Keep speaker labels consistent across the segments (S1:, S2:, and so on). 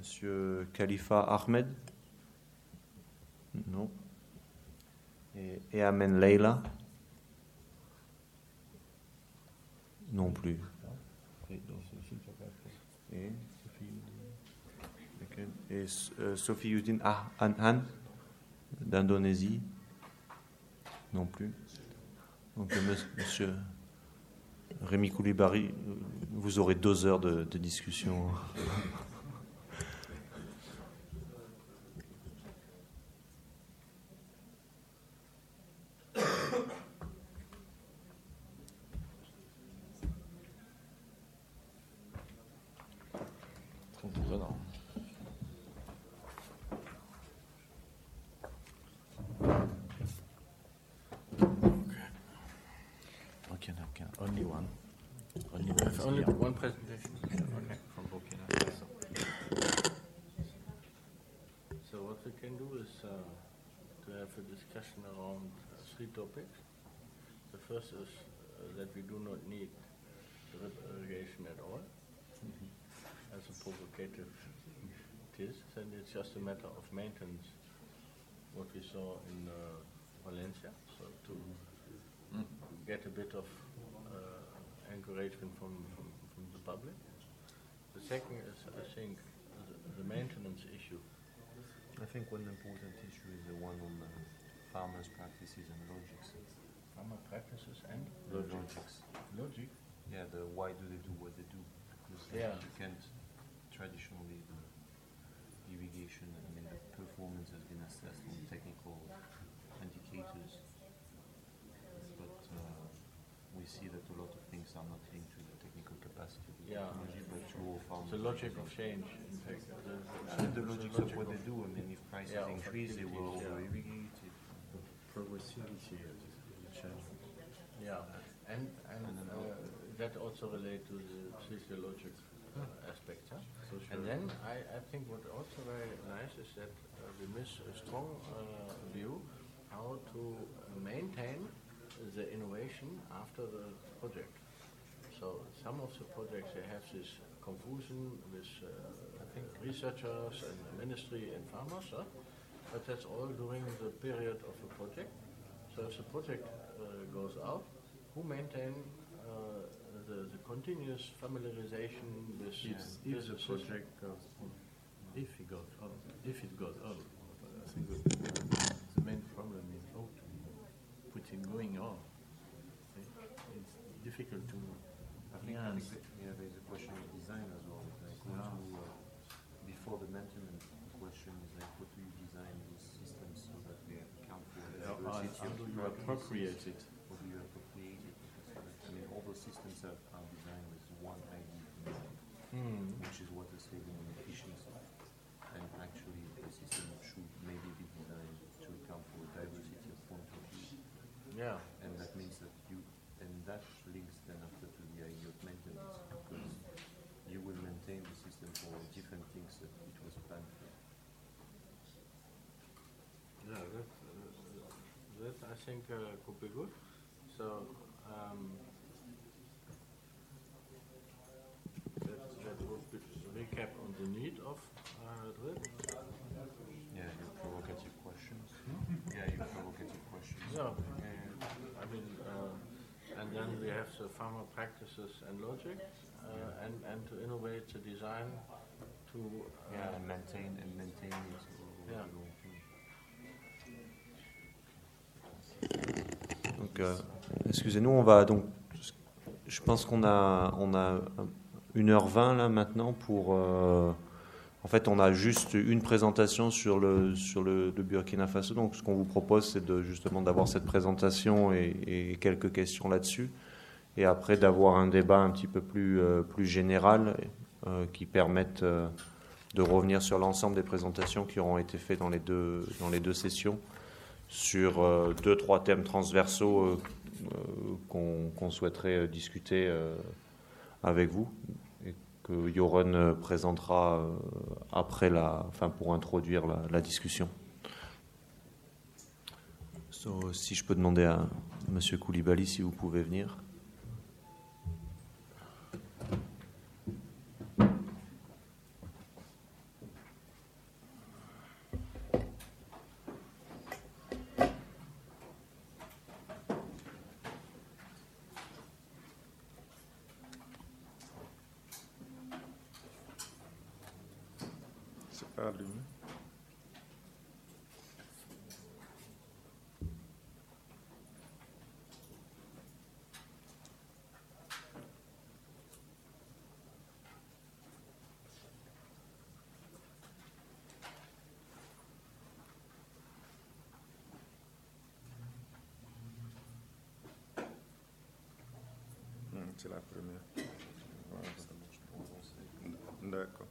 S1: Monsieur Khalifa Ahmed? Non. Et Amen Leila? Non plus. Et Sophie Yudin Anhan d'Indonésie? Non plus. Donc monsieur Rémi Koulibaly, vous aurez 2 heures de discussion.
S2: Only one presentation. Okay, from Burkina Faso. So what we can do is to have a discussion around 3 topics. The first is that we do not need drip irrigation at all, as a provocative it is, and it's just a matter of maintenance, what we saw in Valencia, so to get a bit of encouragement from the public. The second is, I think, the maintenance issue.
S1: I think one important issue is the one on farmers' practices and logics.
S2: Farmer practices and
S1: logics.
S2: Logic?
S1: Yeah, the why do they do what they do? Because you can't traditionally do irrigation. I mean, the performance has been assessed on technical indicators, but we see that a lot of things are not linked to the technical capacity of the technology, but to all farmers.
S2: The logic of change, in fact.
S1: The logic of what they do. I mean, if prices increase, they will over-irrigate it.
S3: The progressivity of the change.
S2: Yeah, and that also relates to the physiological aspect. Huh? So and then I think what also very nice is that we miss a strong view how to maintain the innovation after the project. So some of the projects, they have this confusion with, I think, researchers and ministry and farmers, but that's all during the period of the project. So if the project goes out, who maintain the continuous familiarization with
S3: if the project goes on, if it goes on, I think the main problem is how to put it going on. It's difficult to.
S1: I think there is a question of design as well. Like before the maintenance, the question is like, what do you design these systems so that they account for the diversity?
S3: How do you appropriate it?
S1: How do you appropriate it? I mean, all those systems are designed with one idea in mind, which is water saving and efficiency. And actually, the system should maybe be designed to account for diversity of point of view.
S2: Yeah.
S1: And that means that that links then after to the idea of maintenance, because you will maintain the system for different things that it was planned for.
S2: Yeah, that I think could be good. So that would be recap on the need of drip.
S1: Yeah, your provocative questions.
S2: Yeah, I mean, and then we have the farmer practices and logic, and to innovate the design to
S1: maintain it. Donc, excusez-nous, on va donc. Je pense qu'on a 1h20 là maintenant pour. En fait, on a juste une présentation sur le Burkina Faso. Donc, ce qu'on vous propose, c'est justement d'avoir cette présentation et quelques questions là-dessus. Et après, d'avoir un débat un petit peu plus général qui permette de revenir sur l'ensemble des présentations qui auront été faites dans les deux sessions sur 2-3 thèmes transversaux qu'on souhaiterait discuter avec vous. Que Joren présentera après pour introduire la discussion. Si je peux demander à Monsieur Koulibaly si vous pouvez venir.
S4: pas allumé. C'est la première. Voilà. D'accord.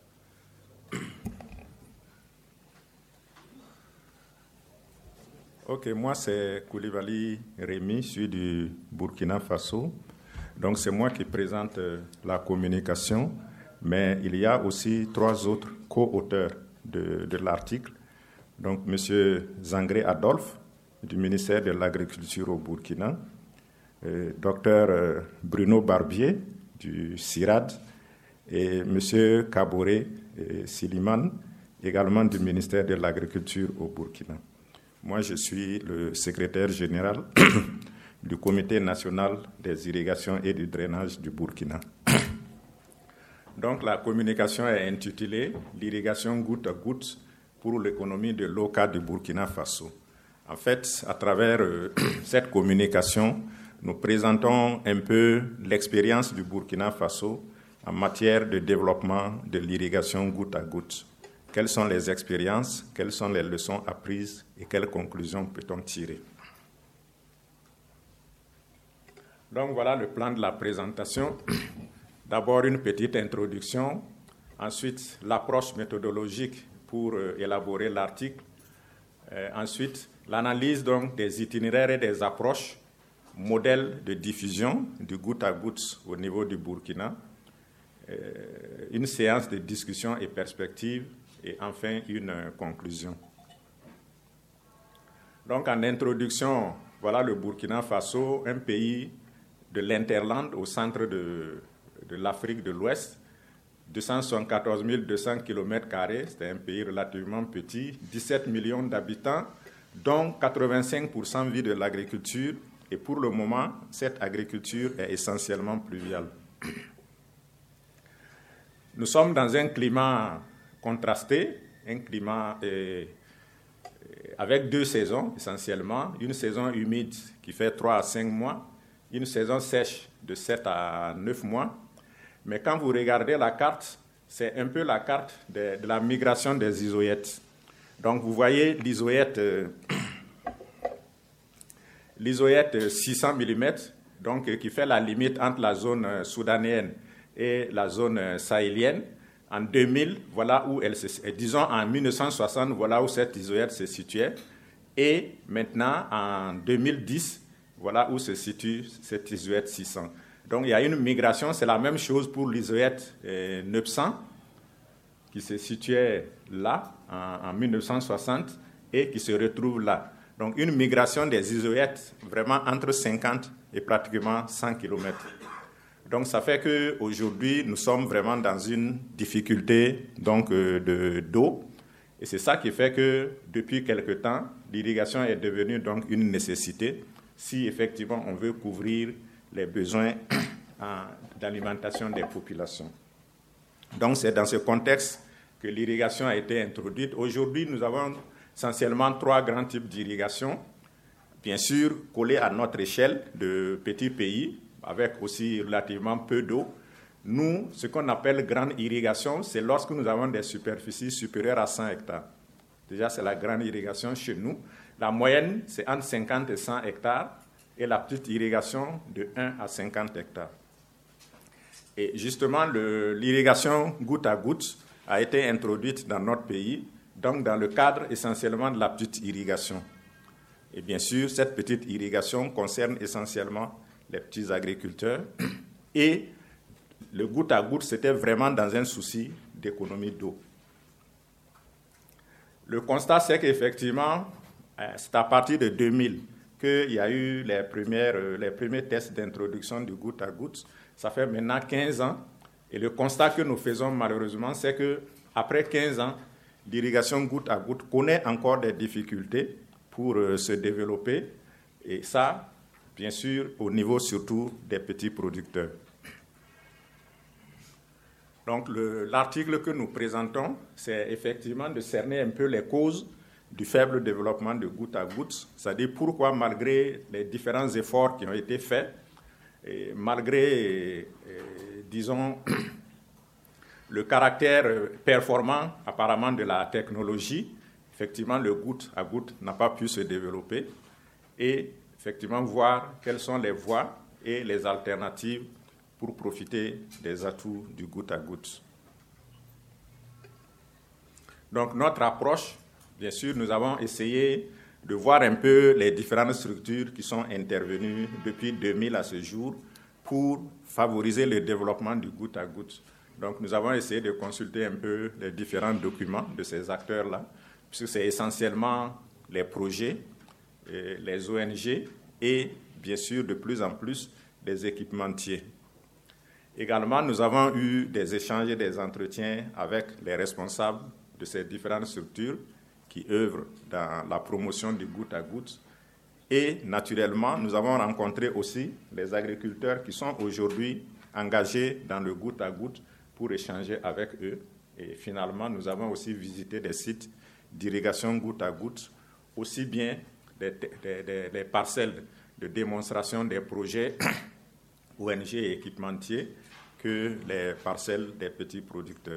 S4: Ok, moi c'est Koulibaly Rémi, je suis du Burkina Faso. Donc c'est moi qui présente la communication, mais il y a aussi 3 autres co-auteurs de l'article. Donc M. Zangré Adolphe, du ministère de l'Agriculture au Burkina, Dr Bruno Barbier, du CIRAD, et M. Kaboré Siliman, également du ministère de l'Agriculture au Burkina. Moi, je suis le secrétaire général du Comité national des irrigations et du drainage du Burkina. Donc, la communication est intitulée « L'irrigation goutte à goutte pour l'économie de l'OCA du Burkina Faso ». En fait, à travers cette communication, nous présentons un peu l'expérience du Burkina Faso en matière de développement de l'irrigation goutte à goutte. Quelles sont les expériences, quelles sont les leçons apprises et quelles conclusions peut-on tirer? Donc voilà le plan de la présentation. D'abord une petite introduction, ensuite l'approche méthodologique pour élaborer l'article, ensuite l'analyse donc des itinéraires et des approches, modèles de diffusion du goutte à goutte au niveau du Burkina, une séance de discussion et perspective, et enfin une conclusion. Donc en introduction, voilà le Burkina Faso, un pays de l'Interland au centre de l'Afrique de l'Ouest, 274 200 km², c'est un pays relativement petit, 17 millions d'habitants, dont 85% vivent de l'agriculture, et pour le moment, cette agriculture est essentiellement pluviale. Nous sommes dans un climat contrasté, un climat avec 2 saisons essentiellement, une saison humide qui fait 3 à 5 mois, une saison sèche de 7 à 9 mois. Mais quand vous regardez la carte, c'est un peu la carte de la migration des isoïètes. Donc vous voyez l'isoïète 600 mm, donc, qui fait la limite entre la zone soudanienne et la zone sahélienne. En 2000, voilà où elle se, disons en 1960, voilà où cette isoïète se situait. Et maintenant, en 2010, voilà où se situe cette isoïète 600. Donc il y a une migration, c'est la même chose pour l'isoïète 900, qui se situait là, en 1960, et qui se retrouve là. Donc une migration des isoïètes vraiment entre 50 et pratiquement 100 km. Donc ça fait qu'aujourd'hui, nous sommes vraiment dans une difficulté donc, d'eau. Et c'est ça qui fait que depuis quelque temps, l'irrigation est devenue donc une nécessité si effectivement on veut couvrir les besoins d'alimentation des populations. Donc c'est dans ce contexte que l'irrigation a été introduite. Aujourd'hui, nous avons essentiellement 3 grands types d'irrigation. Bien sûr, collés à notre échelle de petits pays, avec aussi relativement peu d'eau. Nous, ce qu'on appelle grande irrigation, c'est lorsque nous avons des superficies supérieures à 100 hectares. Déjà, c'est la grande irrigation chez nous. La moyenne, c'est entre 50 et 100 hectares, et la petite irrigation de 1 à 50 hectares. Et justement, l'irrigation goutte à goutte a été introduite dans notre pays, donc dans le cadre essentiellement de la petite irrigation. Et bien sûr, cette petite irrigation concerne essentiellement les petits agriculteurs. Et le goutte à goutte, c'était vraiment dans un souci d'économie d'eau. Le constat, c'est qu'effectivement, c'est à partir de 2000 qu'il y a eu les premiers tests d'introduction du goutte à goutte. Ça fait maintenant 15 ans. Et le constat que nous faisons malheureusement, c'est qu'après 15 ans, l'irrigation goutte à goutte connaît encore des difficultés pour se développer. Et ça, bien sûr, au niveau surtout des petits producteurs. Donc l'article que nous présentons, c'est effectivement de cerner un peu les causes du faible développement de goutte à goutte, c'est-à-dire pourquoi malgré les différents efforts qui ont été faits, et malgré, disons, le caractère performant apparemment de la technologie, effectivement le goutte à goutte n'a pas pu se développer et effectivement voir quelles sont les voies et les alternatives pour profiter des atouts du goutte à goutte. Donc notre approche, bien sûr, nous avons essayé de voir un peu les différentes structures qui sont intervenues depuis 2000 à ce jour pour favoriser le développement du goutte à goutte. Donc nous avons essayé de consulter un peu les différents documents de ces acteurs-là, puisque c'est essentiellement les projets, les ONG et bien sûr de plus en plus les équipementiers. Également, nous avons eu des échanges et des entretiens avec les responsables de ces différentes structures qui œuvrent dans la promotion du goutte à goutte. Et naturellement, nous avons rencontré aussi les agriculteurs qui sont aujourd'hui engagés dans le goutte à goutte pour échanger avec eux. Et finalement, nous avons aussi visité des sites d'irrigation goutte à goutte, aussi bien des parcelles de démonstration des projets ONG et équipementiers que les parcelles des petits producteurs.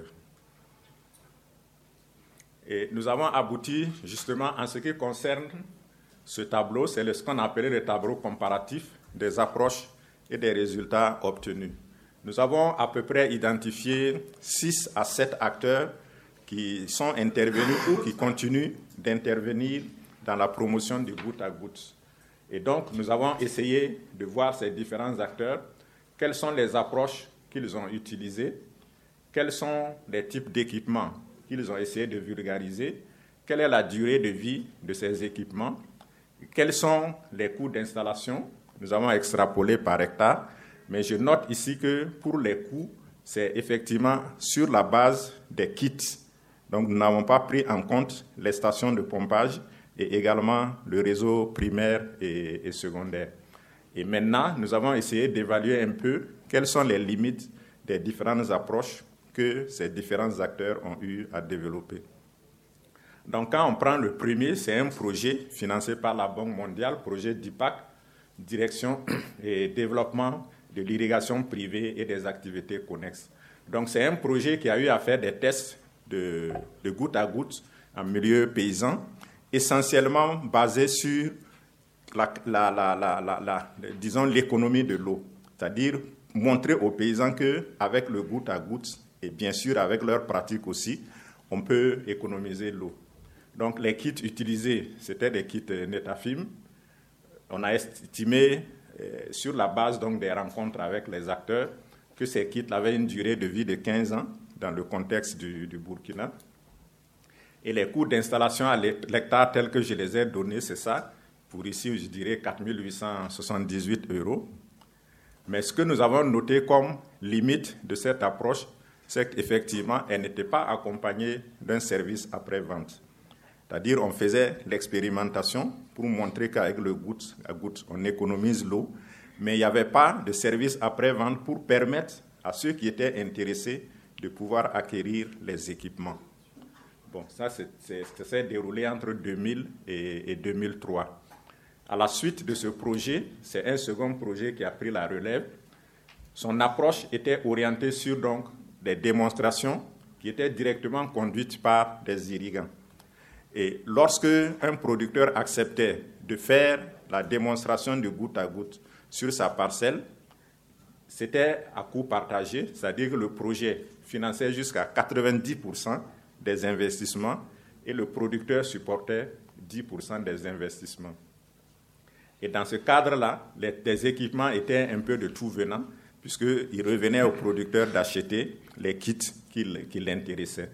S4: Et nous avons abouti justement en ce qui concerne ce tableau, c'est ce qu'on appelait le tableau comparatif des approches et des résultats obtenus. Nous avons à peu près identifié 6 à 7 acteurs qui sont intervenus ou qui continuent d'intervenir dans la promotion du goutte à goutte. Et donc, nous avons essayé de voir ces différents acteurs, quelles sont les approches qu'ils ont utilisées, quels sont les types d'équipements qu'ils ont essayé de vulgariser, quelle est la durée de vie de ces équipements, quels sont les coûts d'installation. Nous avons extrapolé par hectare, mais je note ici que pour les coûts, c'est effectivement sur la base des kits. Donc, nous n'avons pas pris en compte les stations de pompage et également le réseau primaire et secondaire. Et maintenant, nous avons essayé d'évaluer un peu quelles sont les limites des différentes approches que ces différents acteurs ont eu à développer. Donc, quand on prend le premier, c'est un projet financé par la Banque mondiale, projet DIPAC, Direction et Développement de l'irrigation privée et des activités connexes. Donc, c'est un projet qui a eu à faire des tests de goutte à goutte en milieu paysan, essentiellement basé sur disons, l'économie de l'eau, c'est-à-dire montrer aux paysans qu'avec le goutte à goutte, et bien sûr avec leurs pratiques aussi, on peut économiser l'eau. Donc les kits utilisés, c'était des kits Netafim. On a estimé, sur la base donc, des rencontres avec les acteurs, que ces kits avaient une durée de vie de 15 ans dans le contexte du Burkina. Et les coûts d'installation à l'hectare tels que je les ai donnés, c'est ça. Pour ici, je dirais 4 878 €. Mais ce que nous avons noté comme limite de cette approche, c'est qu'effectivement, elle n'était pas accompagnée d'un service après-vente. C'est-à-dire, on faisait l'expérimentation pour montrer qu'avec le goutte à goutte, on économise l'eau, mais il n'y avait pas de service après-vente pour permettre à ceux qui étaient intéressés de pouvoir acquérir les équipements. Bon, ça s'est déroulé entre 2000 et 2003. À la suite de ce projet, c'est un second projet qui a pris la relève. Son approche était orientée sur donc, des démonstrations qui étaient directement conduites par des irrigants. Et lorsque un producteur acceptait de faire la démonstration de goutte à goutte sur sa parcelle, c'était à coût partagé, c'est-à-dire que le projet finançait jusqu'à 90% des investissements et le producteur supportait 10% des investissements. Et dans ce cadre-là, les équipements étaient un peu de tout venant, puisqu'il revenait au producteur d'acheter les kits qui l'intéressaient.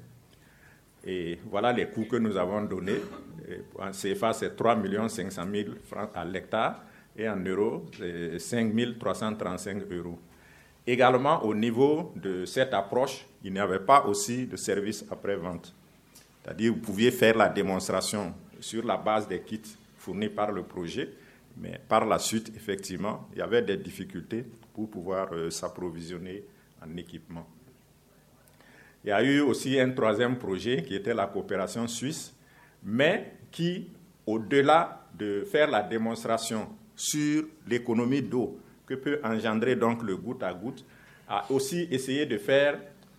S4: Et voilà les coûts que nous avons donnés. En CFA, c'est 3 500 000 francs à l'hectare et en euros, c'est 5 335 €. Également, au niveau de cette approche, il n'y avait pas aussi de service après-vente. C'est-à-dire, vous pouviez faire la démonstration sur la base des kits fournis par le projet, mais par la suite, effectivement, il y avait des difficultés pour pouvoir s'approvisionner en équipement. Il y a eu aussi un troisième projet qui était la coopération suisse, mais qui, au-delà de faire la démonstration sur l'économie d'eau que peut engendrer donc le goutte à goutte, a aussi essayé de faire,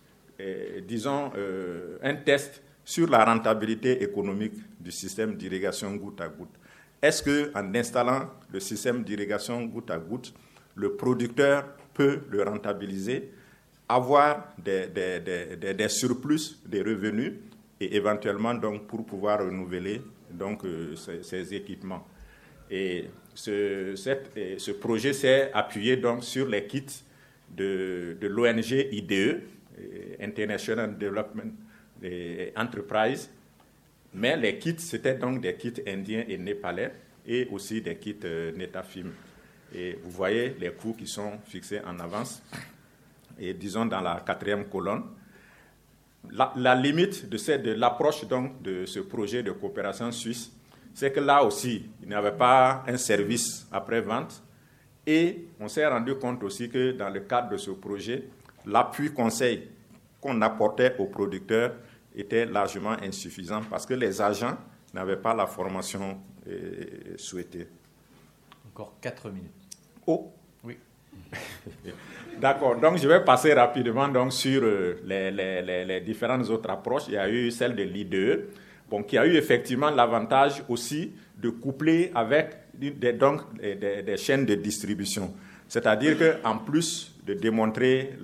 S4: un test sur la rentabilité économique du système d'irrigation goutte à goutte. Est-ce qu'en installant le système d'irrigation goutte à goutte, le producteur peut le rentabiliser, avoir des surplus, des revenus, et éventuellement donc pour pouvoir renouveler donc ces équipements. Et ce projet s'est appuyé donc sur les kits de l'ONG IDE, International Development Enterprise, mais les kits c'était donc des kits indiens et népalais et aussi des kits Netafim. Et vous voyez les coûts qui sont fixés en avance. Et disons dans la 4e colonne, la limite de l'approche donc de ce projet de coopération suisse, c'est que là aussi, il n'y avait pas un service après-vente. Et on s'est rendu compte aussi que dans le cadre de ce projet, l'appui conseil qu'on apportait aux producteurs était largement insuffisant parce que les agents n'avaient pas la formation souhaitée.
S5: Encore 4 minutes.
S4: Oh.
S5: Oui.
S4: D'accord, donc je vais passer rapidement donc, sur les différentes autres approches. Il y a eu celle de l'IDE, qui a eu effectivement l'avantage aussi de coupler avec des chaînes de distribution. C'est-à-dire qu'en plus de démontrer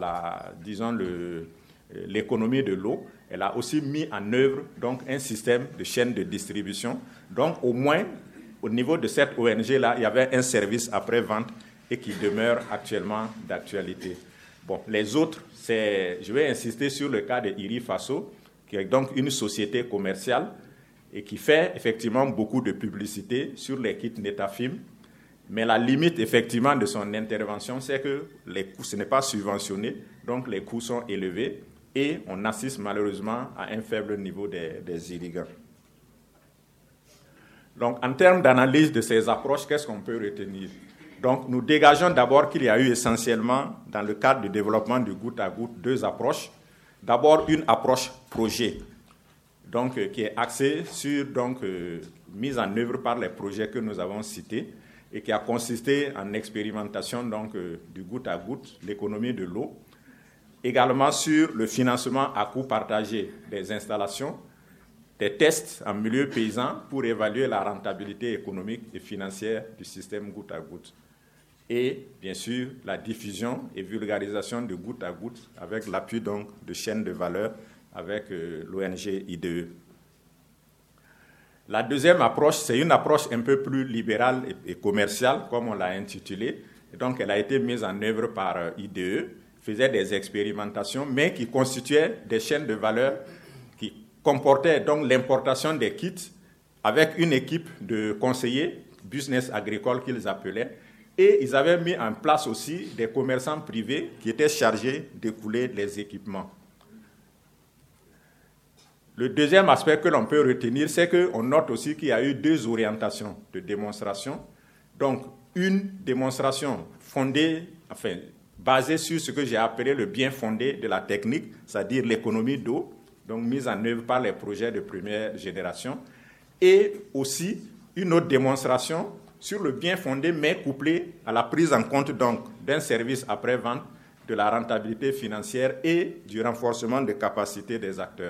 S4: l'économie de l'eau, elle a aussi mis en œuvre donc, un système de chaîne de distribution. Donc au moins, au niveau de cette ONG-là, il y avait un service après-vente et qui demeure actuellement d'actualité. Bon, les autres, je vais insister sur le cas de IRI Faso, qui est donc une société commerciale et qui fait effectivement beaucoup de publicité sur les kits Netafim. Mais la limite effectivement de son intervention, c'est que les coûts, ce n'est pas subventionné, donc les coûts sont élevés et on assiste malheureusement à un faible niveau des irrigants. Donc en termes d'analyse de ces approches, qu'est-ce qu'on peut retenir ? Donc, nous dégageons d'abord qu'il y a eu essentiellement, dans le cadre du développement du goutte à goutte, 2 approches. D'abord, une approche projet, donc, qui est axée sur mise en œuvre par les projets que nous avons cités et qui a consisté en expérimentation donc, du goutte à goutte, l'économie de l'eau. Également sur le financement à coût partagé des installations, des tests en milieu paysan pour évaluer la rentabilité économique et financière du système goutte à goutte. Et bien sûr la diffusion et vulgarisation de goutte à goutte avec l'appui donc de chaînes de valeur avec l'ONG IDE. La deuxième approche, c'est une approche un peu plus libérale et commerciale, comme on l'a intitulée. Et donc elle a été mise en œuvre par IDE, faisait des expérimentations, mais qui constituaient des chaînes de valeur qui comportaient donc l'importation des kits avec une équipe de conseillers, business agricole qu'ils appelaient. Et ils avaient mis en place aussi des commerçants privés qui étaient chargés d'écouler les équipements. Le deuxième aspect que l'on peut retenir, c'est qu'on note aussi qu'il y a eu 2 orientations de démonstration. Donc, une démonstration basée sur ce que j'ai appelé le bien fondé de la technique, c'est-à-dire l'économie d'eau, donc mise en œuvre par les projets de première génération, et aussi une autre démonstration sur le bien fondé, mais couplé à la prise en compte donc d'un service après-vente, de la rentabilité financière et du renforcement des capacités des acteurs.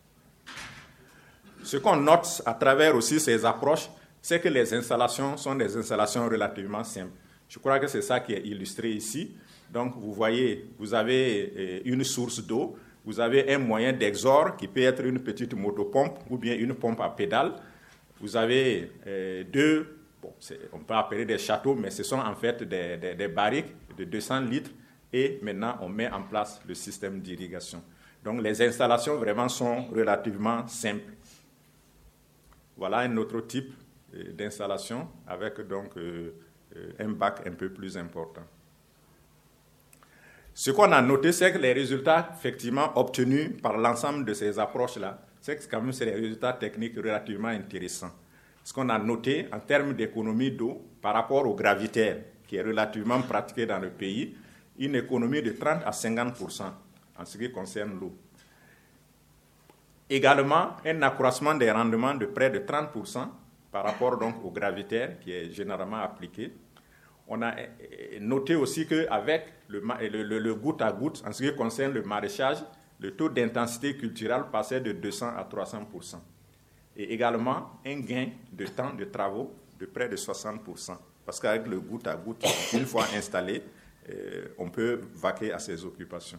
S4: Ce qu'on note à travers aussi ces approches, c'est que les installations sont des installations relativement simples. Je crois que c'est ça qui est illustré ici. Donc, vous voyez, vous avez une source d'eau, vous avez un moyen d'exor qui peut être une petite motopompe ou bien une pompe à pédale. Vous avez 2... on peut appeler des châteaux, mais ce sont en fait des barriques de 200 litres et maintenant on met en place le système d'irrigation. Donc les installations vraiment sont relativement simples. Voilà un autre type d'installation avec donc un bac un peu plus important. Ce qu'on a noté, c'est que les résultats effectivement obtenus par l'ensemble de ces approches-là, c'est que quand même c'est des résultats techniques relativement intéressants. Ce qu'on a noté en termes d'économie d'eau par rapport au gravitaire, qui est relativement pratiqué dans le pays, une économie de 30 à 50% en ce qui concerne l'eau. Également, un accroissement des rendements de près de 30% par rapport donc au gravitaire qui est généralement appliqué. On a noté aussi qu'avec le goutte à goutte, en ce qui concerne le maraîchage, le taux d'intensité culturelle passait de 200 à 300%. Et également, un gain de temps de travaux de près de 60%. Parce qu'avec le goutte à goutte, une fois installé, on peut vaquer à ses occupations.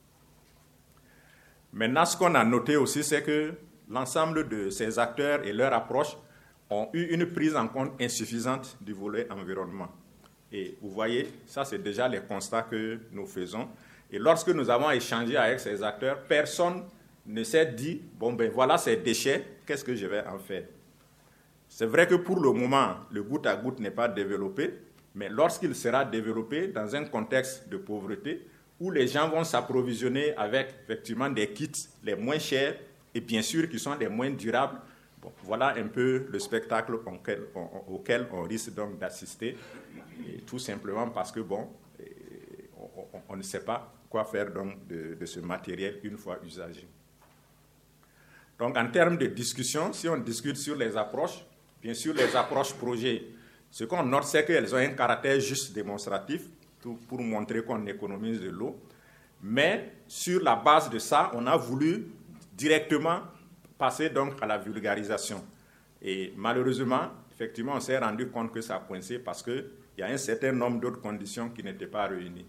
S4: Maintenant, ce qu'on a noté aussi, c'est que l'ensemble de ces acteurs et leur approche ont eu une prise en compte insuffisante du volet environnement. Et vous voyez, ça c'est déjà les constats que nous faisons. Et lorsque nous avons échangé avec ces acteurs, personne ne s'est dit, bon ben voilà ces déchets, qu'est-ce que je vais en faire? C'est vrai que pour le moment, le goutte à goutte n'est pas développé, mais lorsqu'il sera développé dans un contexte de pauvreté, où les gens vont s'approvisionner avec effectivement des kits les moins chers et bien sûr qui sont les moins durables, bon, voilà un peu le spectacle auquel on risque donc d'assister, et tout simplement parce que bon, on ne sait pas quoi faire donc de ce matériel une fois usagé. Donc en termes de discussion, si on discute sur les approches, bien sûr les approches projets, ce qu'on note c'est qu'elles ont un caractère juste démonstratif pour montrer qu'on économise de l'eau, mais sur la base de ça, on a voulu directement passer donc à la vulgarisation. Et malheureusement, effectivement, on s'est rendu compte que ça a coincé parce qu'il y a un certain nombre d'autres conditions qui n'étaient pas réunies.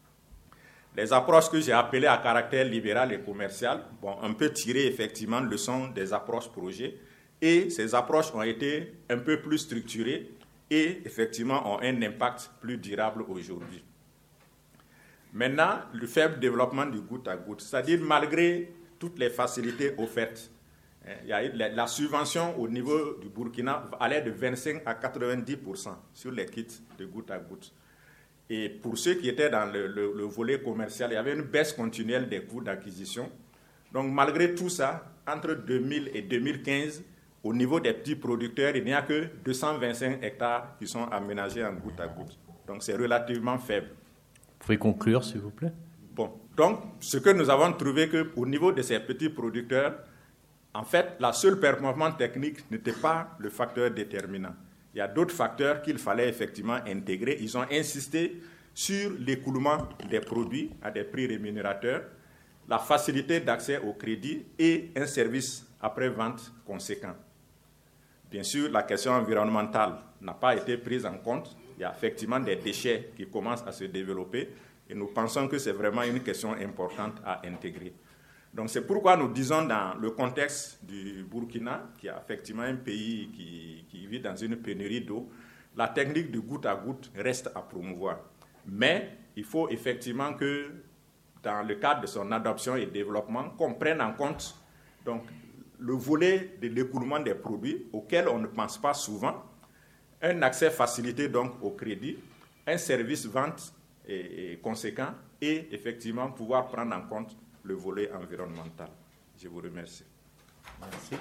S4: Les approches que j'ai appelées à caractère libéral et commercial, bon, on peut tirer effectivement leçon des approches projets, et ces approches ont été un peu plus structurées et effectivement ont un impact plus durable aujourd'hui. Maintenant, le faible développement du goutte à goutte, c'est-à-dire malgré toutes les facilités offertes, la subvention au niveau du Burkina allait de 25 à 90% sur les kits de goutte à goutte. Et pour ceux qui étaient dans le volet commercial, il y avait une baisse continuelle des coûts d'acquisition. Donc malgré tout ça, entre 2000 et 2015, au niveau des petits producteurs, il n'y a que 225 hectares qui sont aménagés en goutte à goutte. Donc c'est relativement faible.
S5: Vous pouvez conclure, s'il vous plaît?
S4: Bon, donc ce que nous avons trouvé qu'au niveau de ces petits producteurs, en fait, la seule performance technique n'était pas le facteur déterminant. Il y a d'autres facteurs qu'il fallait effectivement intégrer. Ils ont insisté sur l'écoulement des produits à des prix rémunérateurs, la facilité d'accès au crédit et un service après-vente conséquent. Bien sûr, la question environnementale n'a pas été prise en compte. Il y a effectivement des déchets qui commencent à se développer et nous pensons que c'est vraiment une question importante à intégrer. Donc c'est pourquoi nous disons dans le contexte du Burkina, qui est effectivement un pays qui vit dans une pénurie d'eau, la technique du goutte à goutte reste à promouvoir. Mais il faut effectivement que dans le cadre de son adoption et développement, qu'on prenne en compte donc, le volet de l'écoulement des produits auquel on ne pense pas souvent, un accès facilité donc au crédit, un service vente conséquent et effectivement pouvoir prendre en compte le volet environnemental. Je vous remercie.
S5: Merci.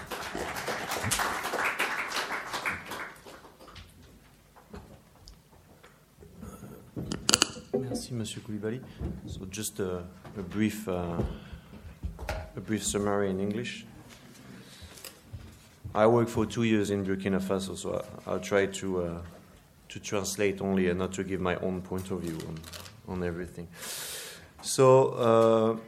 S1: Merci, Monsieur Koulibaly. So just a brief summary in English. I worked for 2 years in Burkina Faso, so I'll try to translate only and not to give my own point of view on everything. So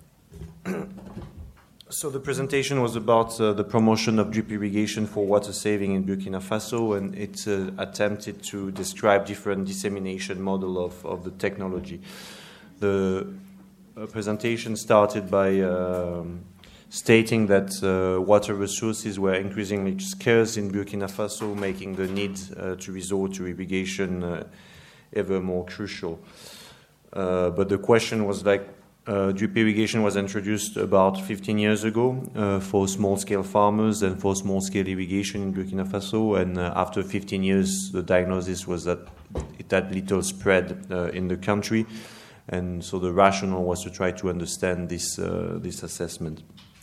S1: the presentation was about the promotion of drip irrigation for water saving in Burkina Faso, and it attempted to describe different dissemination model of the technology. The presentation started by stating that water resources were increasingly scarce in Burkina Faso, making the need to resort to irrigation ever more crucial. But the question was like, drip irrigation was introduced about 15 years ago for small-scale farmers and for small-scale irrigation in Burkina Faso, and after 15 years, the diagnosis was that it had little spread in the country, and so the rationale was to try to understand this assessment.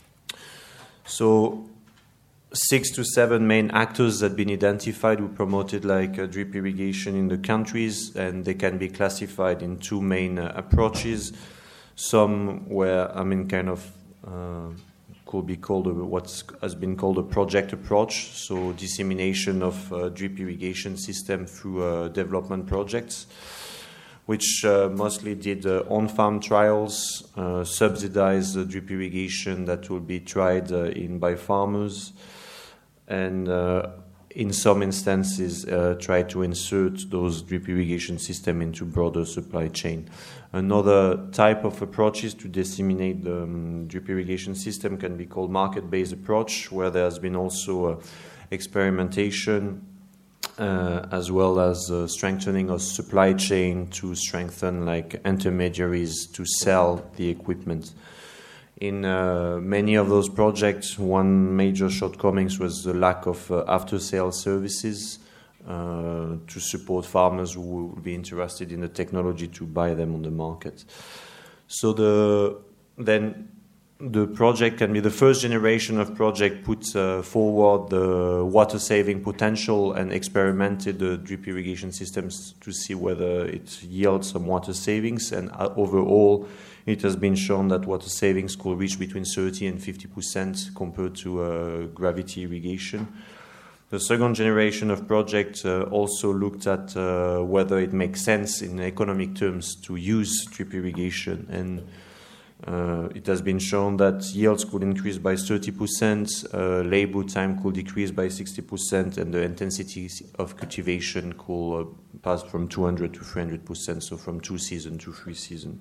S1: So 6 to 7 main actors had been identified who promoted drip irrigation in the countries, and they can be classified in two main approaches. Some were, could be called what has been called a project approach, so dissemination of drip irrigation system through development projects, which mostly did on-farm trials, subsidized the drip irrigation that will be tried by farmers, and in some instances try to insert those drip irrigation system into broader supply chain. Another type of approaches to disseminate the drip irrigation system can be called market-based approach, where there has been also experimentation as well as strengthening of supply chain to strengthen like intermediaries to sell the equipment. In many of those projects, one major shortcomings was the lack of after-sale services to support farmers who would be interested in the technology to buy them on the market. So then the project can be the first generation of project put forward the water-saving potential and experimented the drip irrigation systems to see whether it yields some water savings, and overall it has been shown that water savings could reach between 30 and 50% compared to gravity irrigation. The second generation of project also looked at whether it makes sense in economic terms to use drip irrigation, and it has been shown that yields could increase by 30%, labor time could decrease by 60%, and the intensity of cultivation could pass from 200 to 300%, so from 2 seasons to 3 seasons.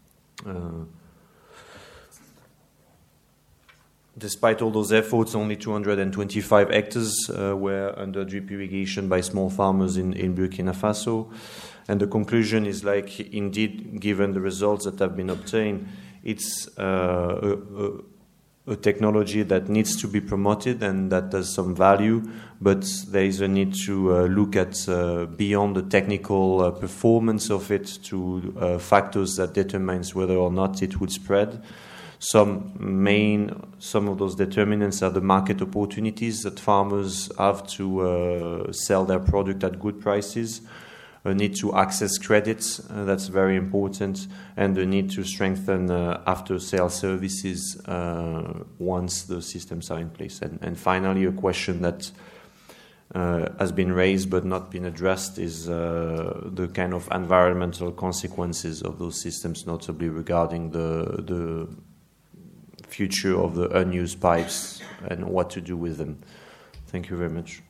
S1: Despite all those efforts, only 225 hectares were under drip irrigation by small farmers in Burkina Faso. And the conclusion is like, indeed, given the results that have been obtained, it's a technology that needs to be promoted and that has some value, but there is a need to look at beyond the technical performance of it to factors that determines whether or not it would spread. Some of those determinants are the market opportunities that farmers have to sell their product at good prices, a need to access credits, that's very important, and the need to strengthen after-sale services once the systems are in place. And finally, a question that has been raised but not been addressed is the kind of environmental consequences of those systems, notably regarding the future of the unused pipes and what to do with them. Thank you very much.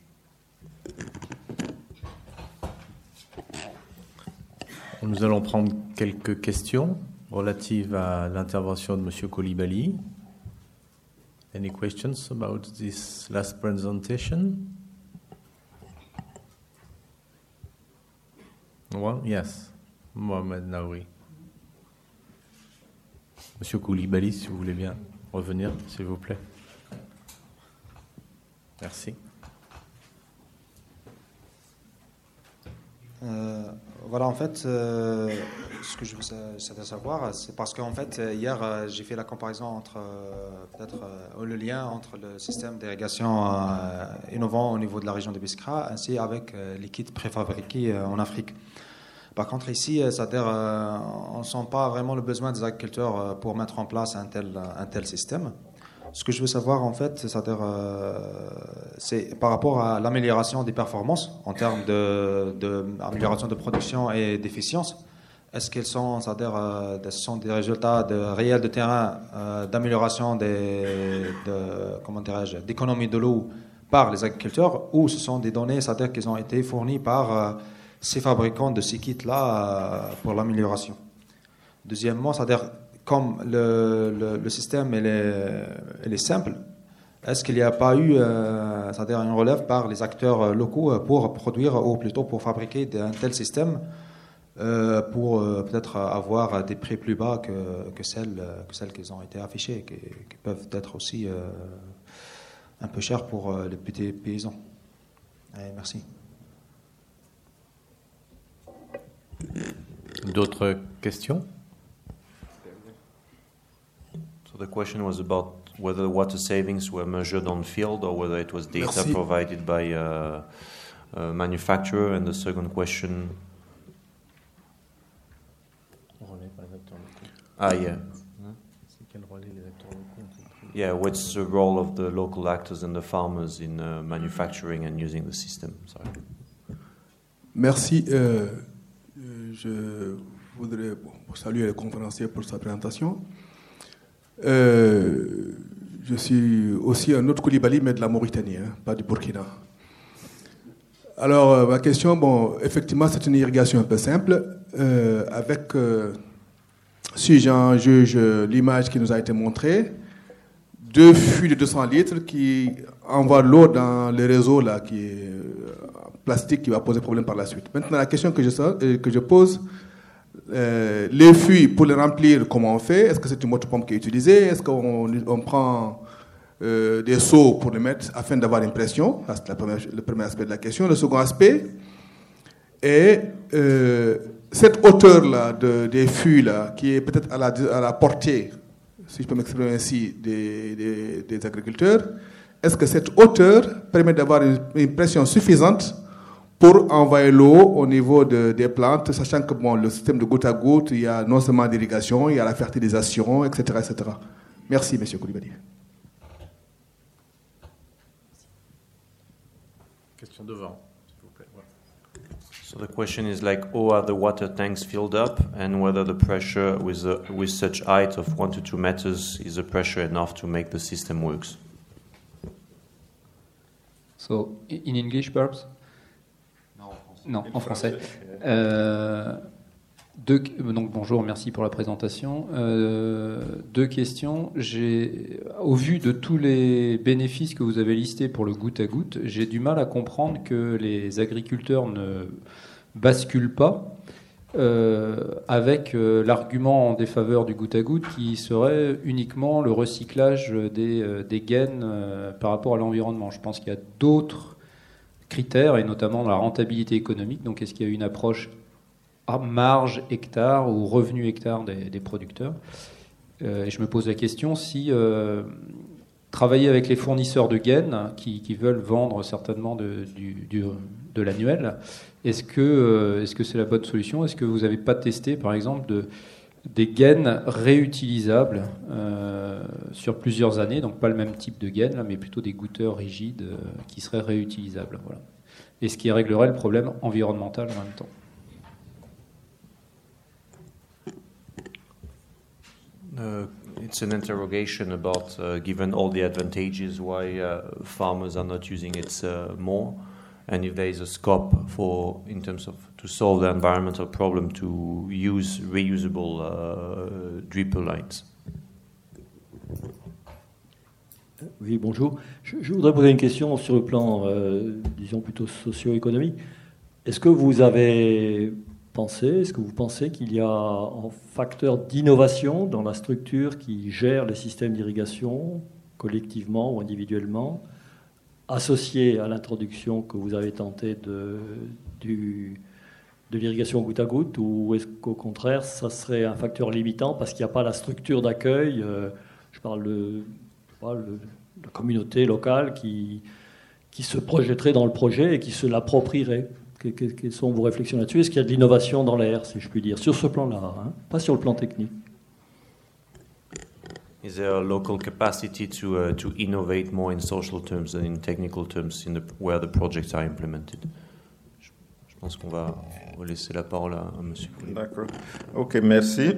S5: Nous allons prendre quelques questions relatives à l'intervention de M. Coulibaly. Any questions about this last presentation? Well, yes. Mohamed Naoui. M. Coulibaly, si vous voulez bien revenir, s'il vous plaît. Merci.
S6: Voilà, en fait, ce que je veux savoir, c'est parce qu'en fait, hier, j'ai fait la comparaison entre, le lien entre le système d'irrigation innovant au niveau de la région de Biskra, ainsi avec les kits préfabriqués en Afrique. Par contre, ici, c'est-à-dire, on ne sent pas vraiment le besoin des agriculteurs pour mettre en place un tel système. Ce que je veux savoir, en fait, c'est-à-dire, c'est par rapport à l'amélioration des performances en termes d'amélioration de production et d'efficience. Est-ce qu'elles sont, c'est-à-dire, ce sont des résultats réels de terrain d'amélioration d'économie de l'eau par les agriculteurs, ou ce sont des données, c'est-à-dire, qui ont été fournies par ces fabricants de ces kits-là pour l'amélioration? Deuxièmement, c'est-à-dire, comme le système il est simple, est-ce qu'il n'y a pas eu c'est-à-dire une relève par les acteurs locaux pour produire, ou plutôt pour fabriquer un tel système pour peut-être avoir des prix plus bas que celles qui ont été affichées, qui peuvent être aussi un peu chères pour les petits paysans? Allez, merci.
S5: D'autres questions?
S1: The question was about whether the water savings were measured on field or whether it was data provided by a manufacturer. And the second question...
S5: Relais par les acteurs locaux.
S1: Ah, yeah.
S5: C'est quel relais les acteurs locaux ont pris?
S1: Yeah, what's the role of the local actors and the farmers in manufacturing and using the system? Sorry.
S7: Merci. Je voudrais saluer le conférencier pour sa présentation. Je suis aussi un autre Koulibaly, mais de la Mauritanie, pas du Burkina. Alors, ma question, effectivement, c'est une irrigation un peu simple, avec, si j'en juge l'image qui nous a été montrée, 2 fûts de 200 litres qui envoient l'eau dans le réseau là, qui est plastique, qui va poser problème par la suite. Maintenant, la question que je pose, les fûts, pour les remplir, comment on fait? Est-ce que c'est une motopompe qui est utilisée? Est-ce qu'on prend des seaux pour les mettre afin d'avoir une pression? C'est le premier aspect de la question. Le second aspect est cette hauteur-là des fûts là, qui est peut-être à la portée, si je peux m'exprimer ainsi, des agriculteurs. Est-ce que cette hauteur permet d'avoir une pression suffisante pour envoyer l'eau au niveau des plantes, sachant que le système de goutte à goutte, il y a non seulement l'irrigation, il y a la fertilisation, etc. etc. Merci, M. Koulibaly.
S5: Question devant, s'il vous plaît. Ouais.
S1: So the question is like, how are the water tanks filled up, and whether the pressure with such height of 1 to 2 meters is the pressure enough to make the system works?
S8: So, in English, perhaps? Non, en français. Donc bonjour, merci pour la présentation. 2 questions. Au vu de tous les bénéfices que vous avez listés pour le goutte à goutte, j'ai du mal à comprendre que les agriculteurs ne basculent pas avec l'argument en défaveur du goutte à goutte qui serait uniquement le recyclage des gaines par rapport à l'environnement. Je pense qu'il y a d'autres critères, et notamment la rentabilité économique. Donc, est-ce qu'il y a une approche à marge hectare ou revenu hectare des producteurs? Et je me pose la question si travailler avec les fournisseurs de gaines qui veulent vendre certainement de l'annuel, est-ce que c'est la bonne solution? Est-ce que vous n'avez pas testé, par exemple, des gaines réutilisables sur plusieurs années, donc pas le même type de gaines, là, mais plutôt des goutteurs rigides qui seraient réutilisables, voilà. Et ce qui réglerait le problème environnemental en même temps.
S1: It's an interrogation about, given all the advantages, why farmers are not using it more, and if there is a scope for, in terms of, to solve the environmental problem, to use reusable dripper lines.
S9: Oui, bonjour. Je voudrais poser une question sur le plan, disons, plutôt socio-économique. Est-ce que vous pensez qu'il y a un facteur d'innovation dans la structure qui gère les systèmes d'irrigation, collectivement ou individuellement, associé à l'introduction que vous avez tenté de l'irrigation goutte à goutte, ou est-ce qu'au contraire, ça serait un facteur limitant parce qu'il n'y a pas la structure d'accueil, je parle de la communauté locale qui se projetterait dans le projet et qui se l'approprierait? Quelles sont vos réflexions là-dessus? Est-ce qu'il y a de l'innovation dans l'air, si je puis dire, sur ce plan-là, pas sur le plan technique?
S1: Is there a local capacity to innovate more in social terms than in technical terms where the projects are implemented? Je pense qu'on va laisser la parole à M. Koulibaly.
S4: D'accord. Ok, merci.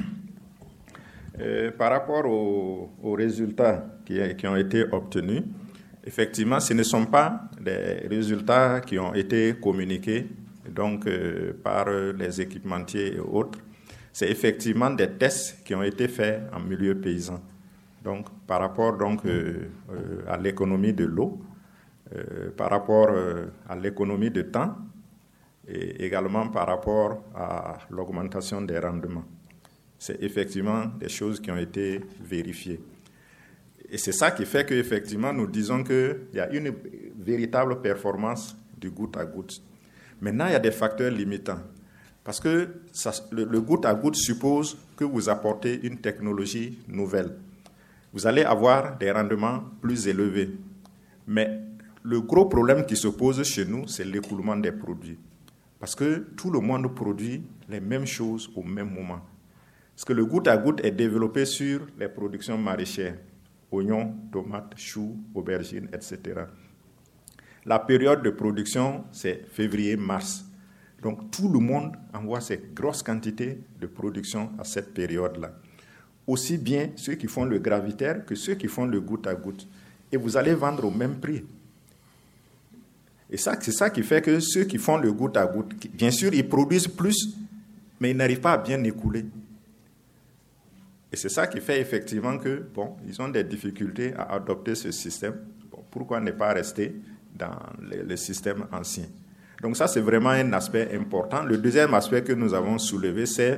S4: Par rapport aux résultats qui ont été obtenus, effectivement, ce ne sont pas des résultats qui ont été communiqués donc, par les équipementiers et autres. C'est effectivement des tests qui ont été faits en milieu paysan. Donc, par rapport donc, à l'économie de l'eau, par rapport à l'économie de temps et également par rapport à l'augmentation des rendements. C'est effectivement des choses qui ont été vérifiées. Et c'est ça qui fait qu'effectivement, nous disons qu'il y a une véritable performance du goutte à goutte. Maintenant, il y a des facteurs limitants. Parce que le goutte à goutte suppose que vous apportez une technologie nouvelle. Vous allez avoir des rendements plus élevés. Mais le gros problème qui se pose chez nous, c'est l'écoulement des produits. Parce que tout le monde produit les mêmes choses au même moment. Parce que le goutte à goutte est développé sur les productions maraîchères. oignons, tomates, choux, aubergines, etc. La période de production, c'est février-mars. Donc tout le monde envoie ces grosses quantités de production à cette période-là. Aussi bien ceux qui font le gravitaire que ceux qui font le goutte à goutte. Et vous allez vendre au même prix. Et ça, c'est ça qui fait que ceux qui font le goutte à goutte, bien sûr, ils produisent plus, mais ils n'arrivent pas à bien écouler. Et c'est ça qui fait effectivement que, bon, ils ont des difficultés à adopter ce système. Bon, pourquoi ne pas rester dans le système ancien? Donc ça, c'est vraiment un aspect important. Le deuxième aspect que nous avons soulevé, c'est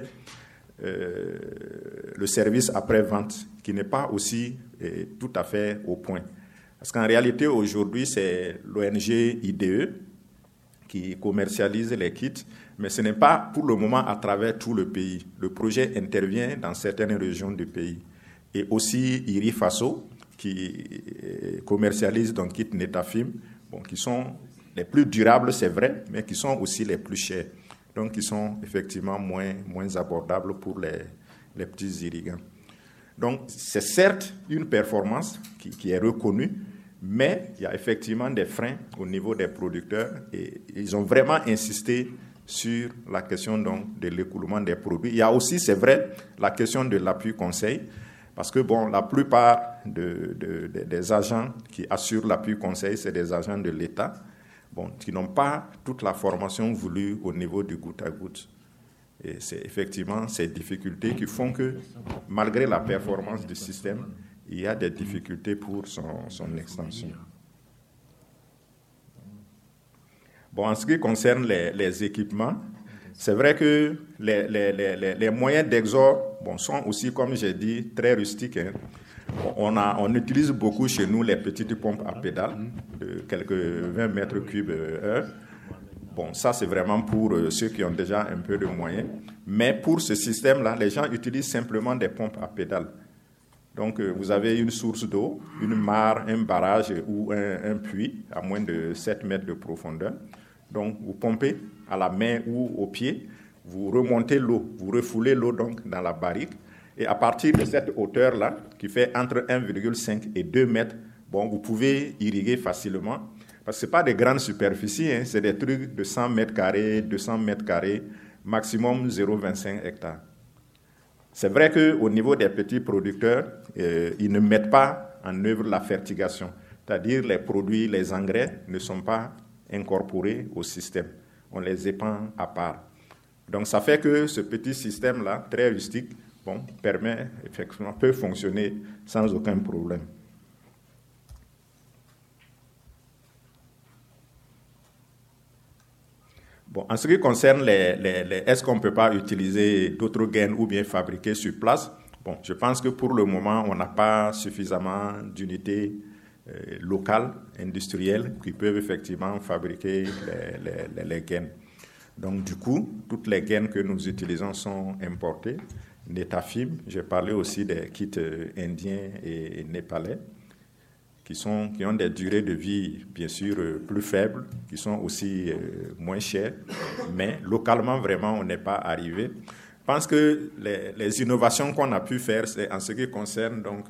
S4: le service après-vente, qui n'est pas aussi tout à fait au point. Parce qu'en réalité, aujourd'hui, c'est l'ONG IDE qui commercialise les kits, mais ce n'est pas pour le moment à travers tout le pays. Le projet intervient dans certaines régions du pays. Et aussi IRI Faso, qui commercialise donc kits Netafim, bon, qui sont les plus durables, c'est vrai, mais qui sont aussi les plus chers. Donc, qui sont effectivement moins abordables pour les petits irrigants. Donc, c'est certes une performance qui est reconnue, mais il y a effectivement des freins au niveau des producteurs et ils ont vraiment insisté sur la question donc, de l'écoulement des produits. Il y a aussi, c'est vrai, la question de l'appui conseil, parce que bon, la plupart des agents qui assurent l'appui conseil, c'est des agents de l'État, bon, qui n'ont pas toute la formation voulue au niveau du goutte à goutte. Et c'est effectivement ces difficultés qui font que, malgré la performance du système, il y a des difficultés pour son extension. Bon, en ce qui concerne les équipements, c'est vrai que les moyens d'exor sont aussi, comme j'ai dit, très rustiques. Hein. On utilise beaucoup chez nous les petites pompes à pédales de quelques 20 mètres cubes heure. Bon, ça, c'est vraiment pour ceux qui ont déjà un peu de moyens. Mais pour ce système-là, les gens utilisent simplement des pompes à pédales. Donc, vous avez une source d'eau, une mare, un barrage ou un puits à moins de 7 mètres de profondeur. Donc, vous pompez à la main ou au pied, vous remontez l'eau, vous refoulez l'eau donc dans la barrique. Et à partir de cette hauteur-là, qui fait entre 1,5 et 2 mètres, bon, vous pouvez irriguer facilement. Parce que ce n'est pas des grandes superficies, hein, c'est des trucs de 100 mètres carrés, 200 mètres carrés, maximum 0,25 hectares. C'est vrai qu'au niveau des petits producteurs, ils ne mettent pas en œuvre la fertigation. C'est-à-dire les produits, les engrais ne sont pas incorporés au système. On les épand à part. Donc ça fait que ce petit système-là, très rustique, bon, permet, effectivement, peut fonctionner sans aucun problème. Bon, en ce qui concerne est-ce qu'on ne peut pas utiliser d'autres gaines ou bien fabriquer sur place? Bon, je pense que pour le moment, on n'a pas suffisamment d'unités locales, industrielles, qui peuvent effectivement fabriquer les gaines. Donc, du coup, toutes les gaines que nous utilisons sont importées. Netafim, j'ai parlé aussi des kits indiens et népalais, qui ont des durées de vie, bien sûr, plus faibles, qui sont aussi moins chères, mais localement, vraiment, on n'est pas arrivé. Je pense que les innovations qu'on a pu faire, c'est en ce qui concerne donc,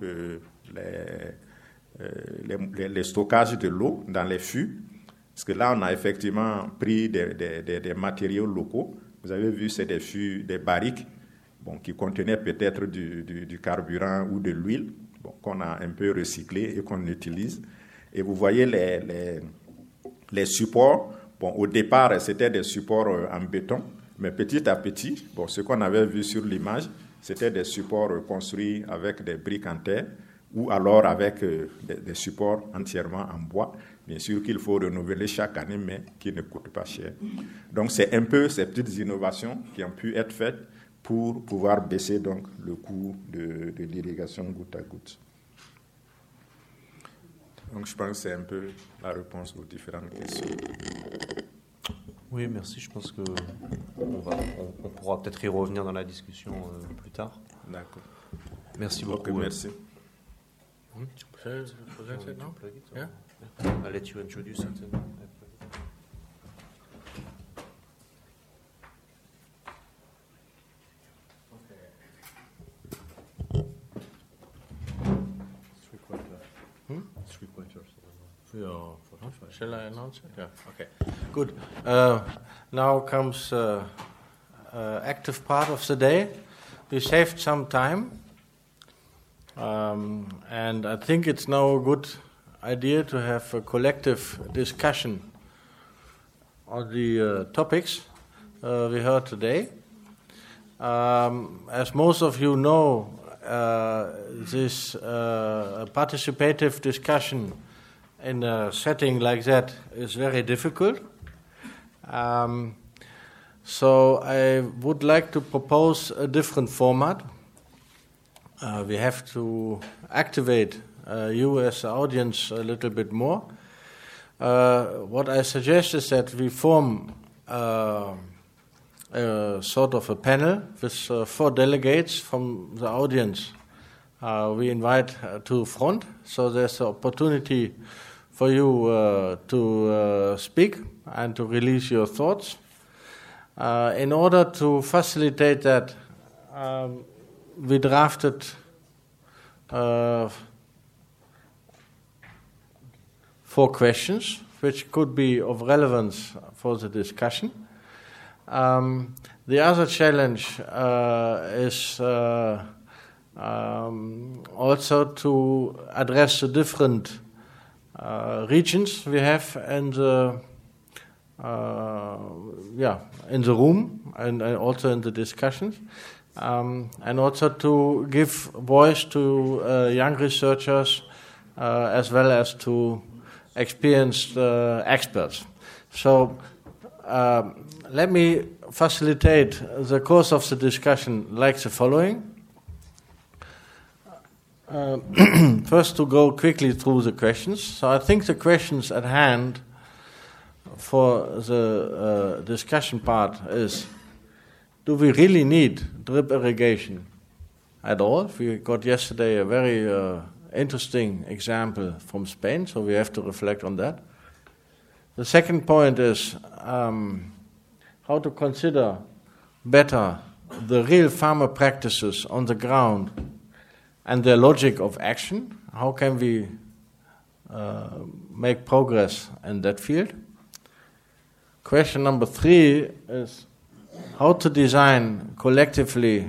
S4: les stockages de l'eau dans les fûts, parce que là, on a effectivement pris des matériaux locaux. Vous avez vu, c'est des fûts, des barriques, bon, qui contenaient peut-être du carburant ou de l'huile, bon, qu'on a un peu recyclé et qu'on utilise. Et vous voyez les supports. Bon, au départ, c'était des supports en béton, mais petit à petit, bon, ce qu'on avait vu sur l'image, c'était des supports construits avec des briques en terre ou alors avec des supports entièrement en bois. Bien sûr qu'il faut renouveler chaque année, mais qui ne coûtent pas cher. Donc, c'est un peu ces petites innovations qui ont pu être faites pour pouvoir baisser donc, le coût de l'irrigation goutte à goutte. Donc, je pense que c'est un peu la réponse aux différentes questions.
S1: Oui, merci. Je pense qu'on pourra peut-être y revenir dans la discussion plus tard.
S4: D'accord.
S1: Merci beaucoup.
S4: Okay, merci.
S2: Yeah?
S1: I'll let you introduce it.
S3: 3 pointers.
S2: Shall I announce it? Yeah. Okay. Good. Now comes active part of the day. We saved some time, and I think it's now a good idea to have a collective discussion on the topics we heard today. As most of you know, this participative discussion in a setting like that is very difficult. So I would like to propose a different format. We have to activate you as the audience a little bit more. What I suggest is that we form sort of a panel with 4 delegates from the audience. We invite to front, so there's an opportunity for you to speak and to release your thoughts. In order to facilitate that, we drafted 4 questions, which could be of relevance for the discussion. The other challenge is also to address the different regions we have in the in the room and also in the discussions, and also to give voice to young researchers as well as to experienced experts. So let me facilitate the course of the discussion like the following. First, to go quickly through the questions. So I think the questions at hand for the discussion part is, do we really need drip irrigation at all? We got yesterday a very interesting example from Spain, so we have to reflect on that. The second point is how to consider better the real farmer practices on the ground and their logic of action. How can we make progress in that field? Question number 3 is how to design collectively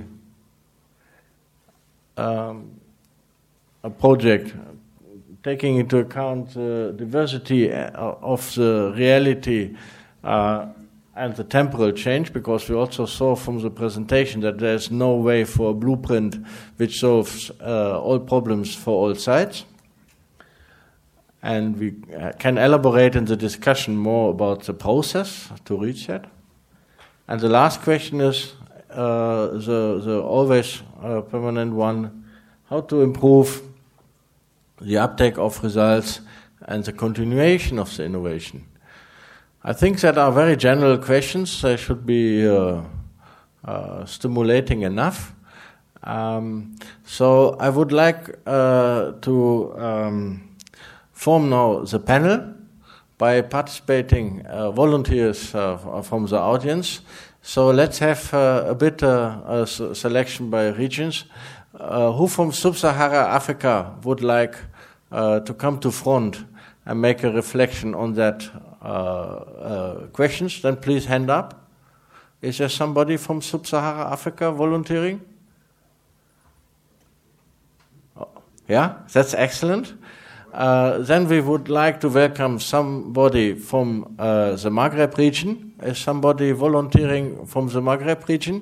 S2: a project taking into account the diversity of the reality and the temporal change, because we also saw from the presentation that there's no way for a blueprint which solves all problems for all sides. And we can elaborate in the discussion more about the process to reach that. And the last question is the always permanent one, how to improve the uptake of results and the continuation of the innovation. I think that are very general questions. They should be stimulating enough. So I would like to form now the panel by participating volunteers from the audience. So let's have a bit selection by regions. Who from Sub-Sahara Africa would like to come to front and make a reflection on that questions? Then please hand up. Is there somebody from Sub-Sahara Africa volunteering? Oh, yeah, that's excellent. Then we would like to welcome somebody from the Maghreb region. Is somebody volunteering from the Maghreb region?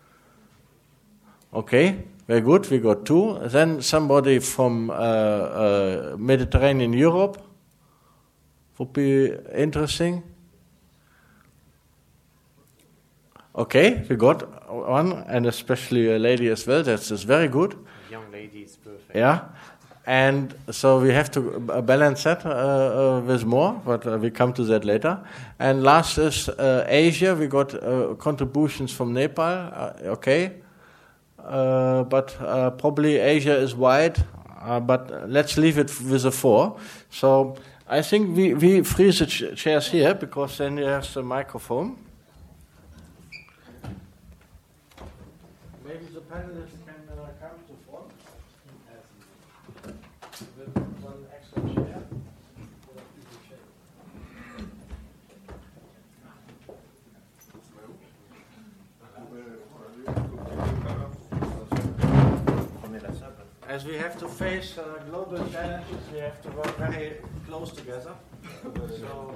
S2: Okay, very good. We got 2. Then somebody from Mediterranean Europe. Would be interesting. Okay, we got 1, and especially a lady as well. That's very good.
S10: A young lady is perfect.
S2: Yeah. And so we have to balance that with more, but we come to that later. And last is Asia. We got contributions from Nepal. Okay. But probably Asia is wide, but let's leave it with a 4. So I think we freeze the chairs here, because then there's the microphone. Maybe the panelists can come to front. As we have to face global challenges, we have to work very close together. So,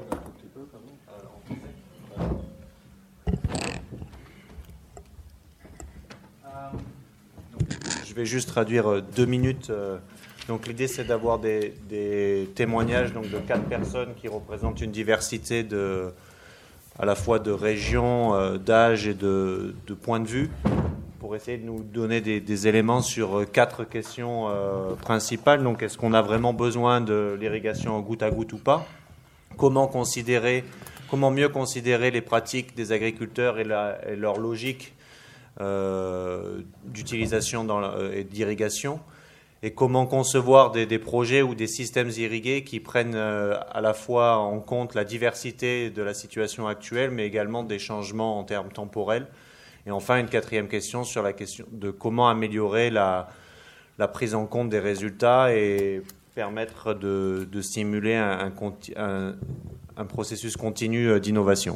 S1: je vais juste traduire 2 minutes. Donc l'idée, c'est d'avoir des témoignages donc, de 4 personnes qui représentent une diversité à la fois de régions, d'âge et de points de vue, pour essayer de nous donner des éléments sur 4 questions principales. Donc, est-ce qu'on a vraiment besoin de l'irrigation goutte à goutte ou pas ? Comment mieux considérer les pratiques des agriculteurs et leur logique d'utilisation et d'irrigation ? Et comment concevoir des projets ou des systèmes irrigués qui prennent à la fois en compte la diversité de la situation actuelle, mais également des changements en termes temporels. Et enfin, une 4e question sur la question de comment améliorer la prise en compte des résultats et permettre de stimuler un processus continu d'innovation.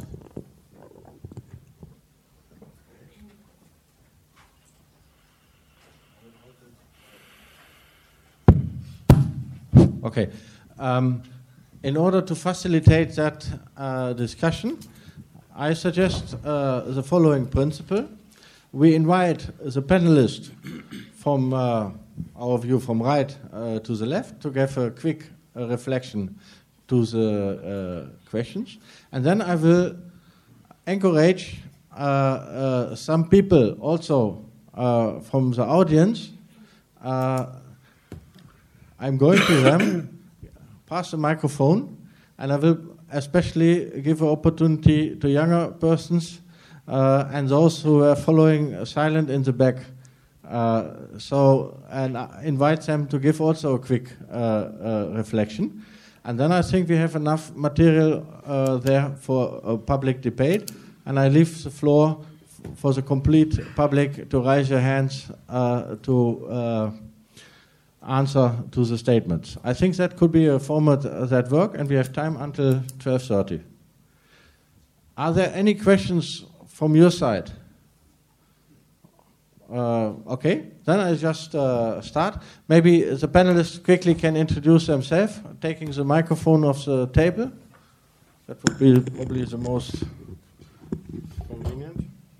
S2: Okay. In order to facilitate that discussion, I suggest the following principle. We invite the panelists from our view from right to the left to give a quick reflection to the questions. And then I will encourage some people also from the audience. I'm going to them, pass the microphone, and I will especially give an opportunity to younger persons and those who are following silent in the back. And I invite them to give also a quick reflection. And then I think we have enough material there for a public debate. And I leave the floor for the complete public to raise your hands to answer to the statements. I think that could be a format that work, and we have time until 12:30. Are there any questions from your side? Okay, then I just start. Maybe the panelists quickly can introduce themselves, taking the microphone off the table. That would be probably the most convenient.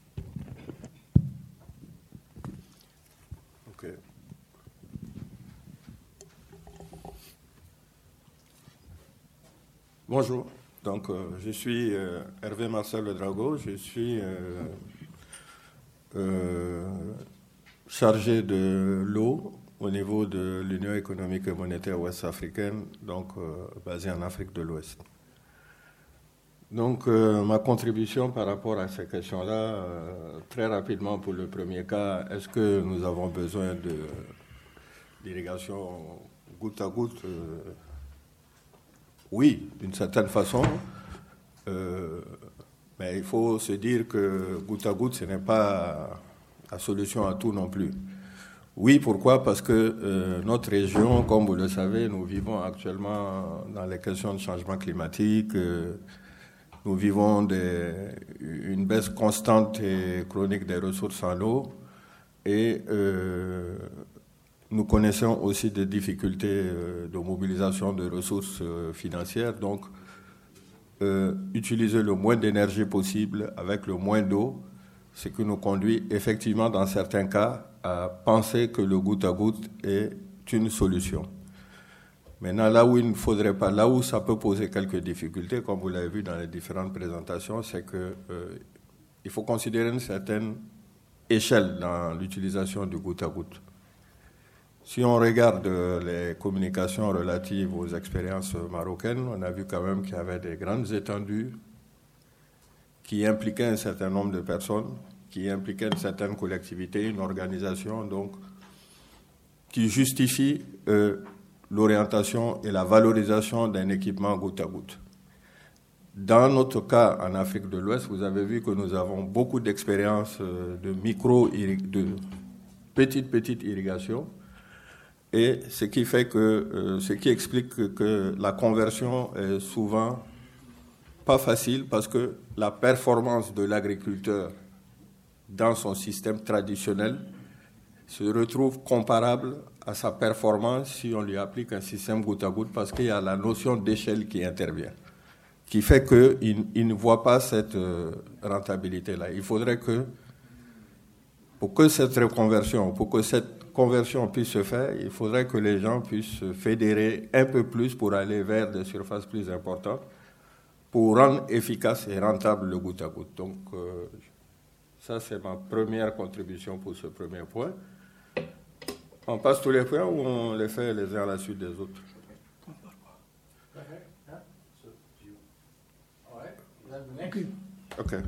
S10: Okay. Bonjour, donc je suis Hervé Marcel Le Drago, je suis chargé de l'eau au niveau de l'Union économique et monétaire ouest-africaine, donc basée en Afrique de l'Ouest. Donc ma contribution par rapport à ces questions-là, très rapidement pour le premier cas, est-ce que nous avons besoin d'irrigation goutte à goutte? Oui, d'une certaine façon, mais il faut se dire que goutte à goutte, ce n'est pas la solution à tout non plus. Oui, pourquoi? Parce que notre région, comme vous le savez, nous vivons actuellement dans les questions de changement climatique, nous vivons une baisse constante et chronique des ressources en eau, et nous connaissons aussi des difficultés de mobilisation de ressources financières. Donc, utiliser le moins d'énergie possible avec le moins d'eau, ce qui nous conduit effectivement, dans certains cas, à penser que le goutte à goutte est une solution. Maintenant, là où il ne faudrait pas, là où ça peut poser quelques difficultés, comme vous l'avez vu dans les différentes présentations, c'est qu'il faut considérer une certaine échelle dans l'utilisation du goutte à goutte. Si on regarde les communications relatives aux expériences marocaines, on a vu quand même qu'il y avait des grandes étendues qui impliquaient un certain nombre de personnes, qui impliquaient une certaine collectivité, une organisation, donc, qui justifie l'orientation et la valorisation d'un équipement goutte à goutte. Dans notre cas, en Afrique de l'Ouest, vous avez vu que nous avons beaucoup d'expériences de petite irrigation. Et ce qui fait que, ce qui explique que la conversion est souvent pas facile parce que la performance de l'agriculteur dans son système traditionnel se retrouve comparable à sa performance si on lui applique un système goutte à goutte, parce qu'il y a la notion d'échelle qui intervient, qui fait qu'il ne voit pas cette rentabilité-là. Il faudrait que, pour que cette reconversion, pour que cette conversion puisse se faire, il faudrait que les gens puissent se fédérer un peu plus pour aller vers des surfaces plus importantes, pour rendre efficace et rentable le goutte à goutte. Donc, ça, c'est ma première contribution pour ce premier point. On passe tous les points ou on les fait les uns à la suite des autres? Ok.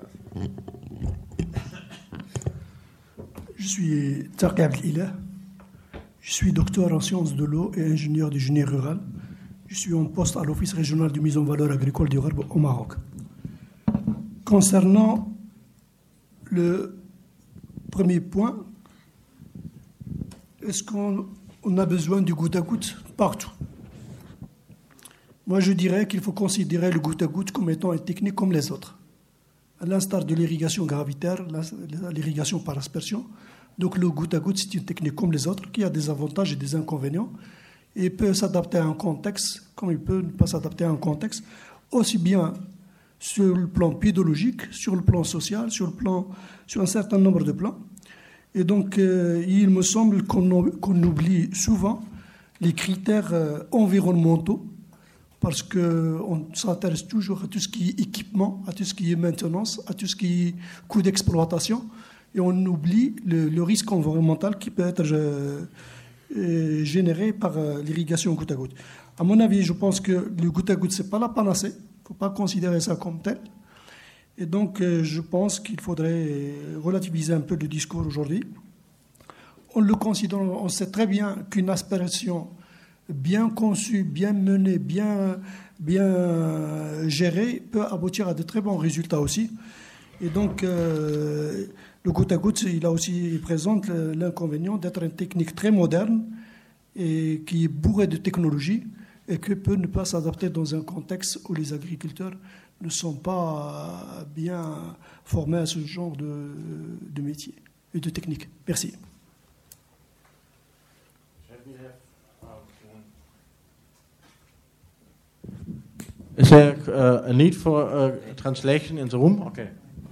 S11: Je suis Tarek Abdelilah. Je suis docteur en sciences de l'eau et ingénieur de génie rural. Je suis en poste à l'Office régional de mise en valeur agricole du Gharb au Maroc. Concernant le premier point, est-ce qu'on a besoin du goutte à goutte partout? Moi, je dirais qu'il faut considérer le goutte à goutte comme étant une technique comme les autres. À l'instar de l'irrigation gravitaire, l'irrigation par aspersion. Donc, le goutte à goutte, c'est une technique comme les autres qui a des avantages et des inconvénients et peut s'adapter à un contexte comme il peut ne pas s'adapter à un contexte, aussi bien sur le plan pédologique, sur le plan social, sur un certain nombre de plans. Et donc, il me semble qu'on oublie souvent les critères environnementaux parce qu'on s'intéresse toujours à tout ce qui est équipement, à tout ce qui est maintenance, à tout ce qui est coût d'exploitation, et on oublie le risque environnemental qui peut être généré par l'irrigation goutte à goutte. À mon avis, je pense que le goutte à goutte, ce n'est pas la panacée, il ne faut pas considérer ça comme tel. Et donc, je pense qu'il faudrait relativiser un peu le discours aujourd'hui. On sait très bien qu'une aspiration bien conçue, bien menée, bien gérée peut aboutir à de très bons résultats aussi. Et donc, le goutte à goutte, il présente l'inconvénient d'être une technique très moderne et qui est bourrée de technologie et qui peut ne pas s'adapter dans un contexte où les agriculteurs ne sont pas bien formés à ce genre de métier et de technique. Merci.
S5: Is there a need for translation in the room? Okay.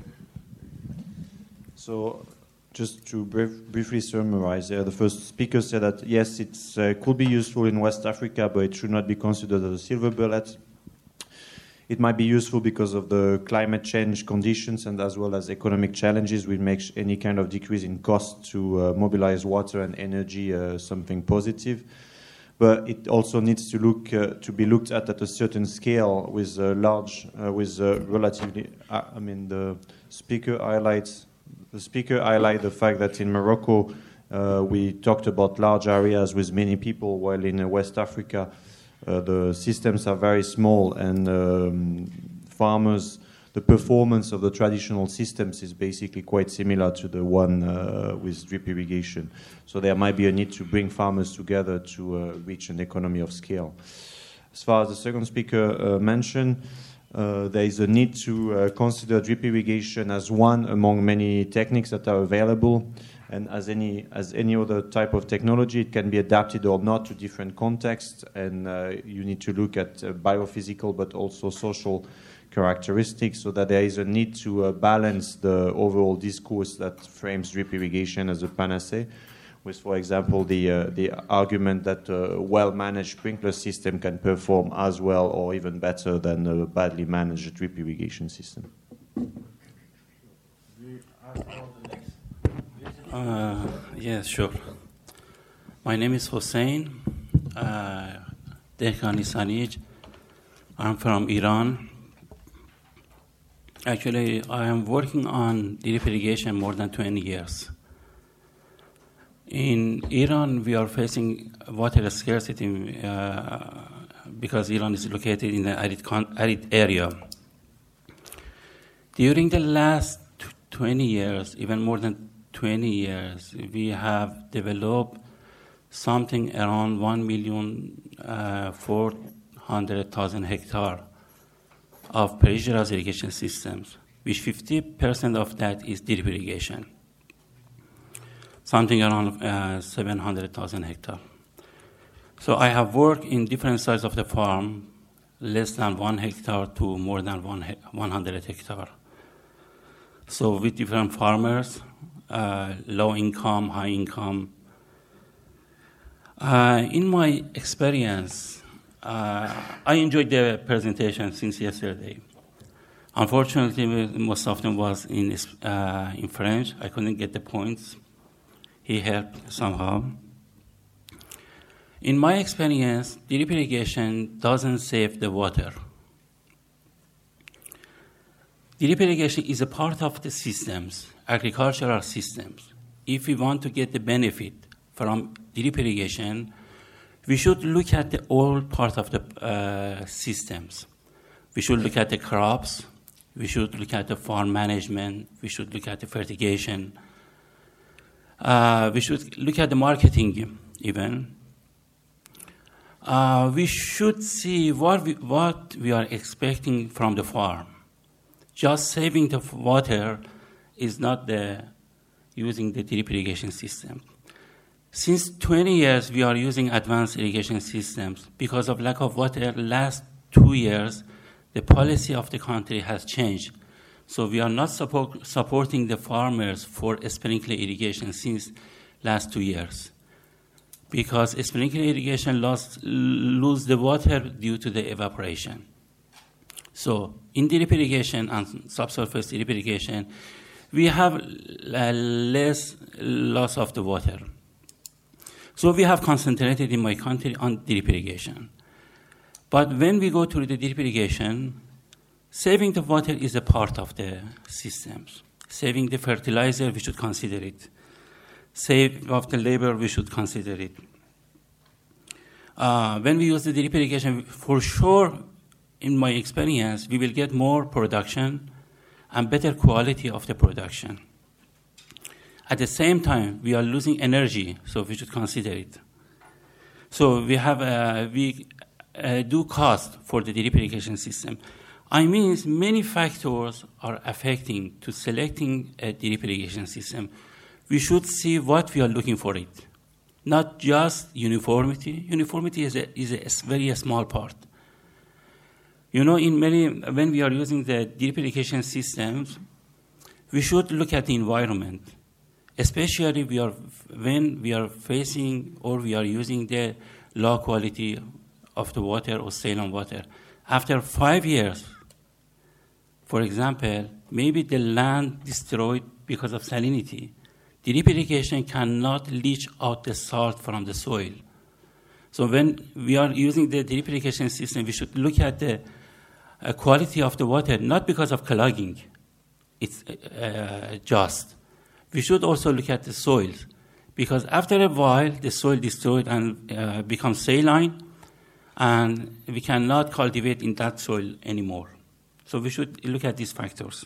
S1: So, just to briefly summarize, the first speaker said that yes, it could be useful in West Africa, but it should not be considered as a silver bullet. It might be useful because of the climate change conditions and as well as economic challenges, which makes any kind of decrease in cost to mobilize water and energy something positive. But it also needs to be looked at a certain scale with relatively. The speaker highlights the fact that in Morocco we talked about large areas with many people, while in West Africa the systems are very small, and farmers, the performance of the traditional systems is basically quite similar to the one with drip irrigation. So there might be a need to bring farmers together to reach an economy of scale. As far as the second speaker mentioned, there is a need to consider drip irrigation as one among many techniques that are available. And as any other type of technology, it can be adapted or not to different contexts, and you need to look at biophysical but also social characteristics, so that there is a need to balance the overall discourse that frames drip irrigation as a panacea, with, for example, the argument that a well-managed sprinkler system can perform as well or even better than a badly managed drip irrigation system.
S12: Yes, sure. My name is Hossein Dekhani Sanij. I'm from Iran. Actually, I am working on drip irrigation more than 20 years. In Iran, we are facing water scarcity because Iran is located in an arid area. During the last 20 years, even more than 20 years, we have developed something around 1,400,000 hectares of pressurized irrigation systems, which 50% of that is drip irrigation, something around 700,000 hectares. So I have worked in different sides of the farm, less than 1 hectare to more than 100 hectares. So with different farmers, low income, high income. In my experience, I enjoyed the presentation since yesterday. Unfortunately, most of them was in French. I couldn't get the points. He helped somehow. In my experience, drip irrigation doesn't save the water. Drip irrigation is a part of the systems, agricultural systems. If we want to get the benefit from drip irrigation, we should look at the all part of the systems. We should look at the crops. We should look at the farm management. We should look at the fertigation. We should look at the marketing even. We should see what we are expecting from the farm. Just saving the water is not using the drip irrigation system. Since 20 years, we are using advanced irrigation systems. Because of lack of water, last 2 years, the policy of the country has changed. So we are not supporting the farmers for sprinkler irrigation since last 2 years. Because sprinkler irrigation lose the water due to the evaporation. So in drip irrigation and subsurface drip irrigation, we have less loss of the water. So we have concentrated in my country on drip irrigation. But when we go to the drip irrigation, saving the water is a part of the systems. Saving the fertilizer, we should consider it. Saving of the labor, we should consider it. When we use the drip irrigation, for sure, in my experience, we will get more production and better quality of the production. At the same time, we are losing energy, so we should consider it. So we do cost for the drip irrigation system. I mean, many factors are affecting to selecting a drip irrigation system. We should see what we are looking for it, not just uniformity. Uniformity is a very small part. You know, when we are using the drip irrigation systems, we should look at the environment, especially when we are facing or we are using the low quality of the water or saline water. After 5 years, for example, maybe the land destroyed because of salinity. Drip irrigation cannot leach out the salt from the soil. So when we are using the drip irrigation system, we should look at the quality of the water, not because of clogging. It's just. We should also look at the soils, because after a while, the soil destroyed and becomes saline, and we cannot cultivate in that soil anymore. So we should look at these factors.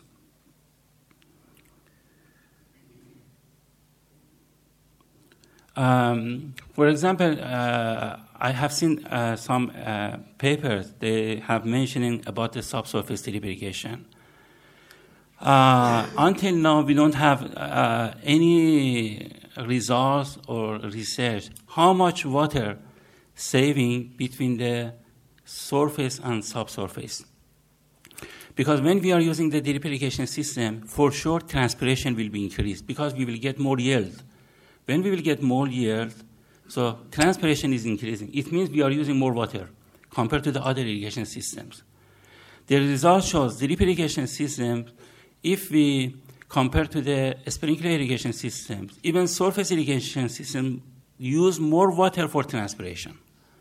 S12: For example, I have seen some papers, they have mentioning about the subsurface drip irrigation. Until now, we don't have any results or research how much water saving between the surface and subsurface. Because when we are using the drip irrigation system, for sure transpiration will be increased because we will get more yield. When we will get more yield, so transpiration is increasing. It means we are using more water compared to the other irrigation systems. The result shows the drip irrigation system, if we compare to the sprinkler irrigation systems, even surface irrigation system use more water for transpiration.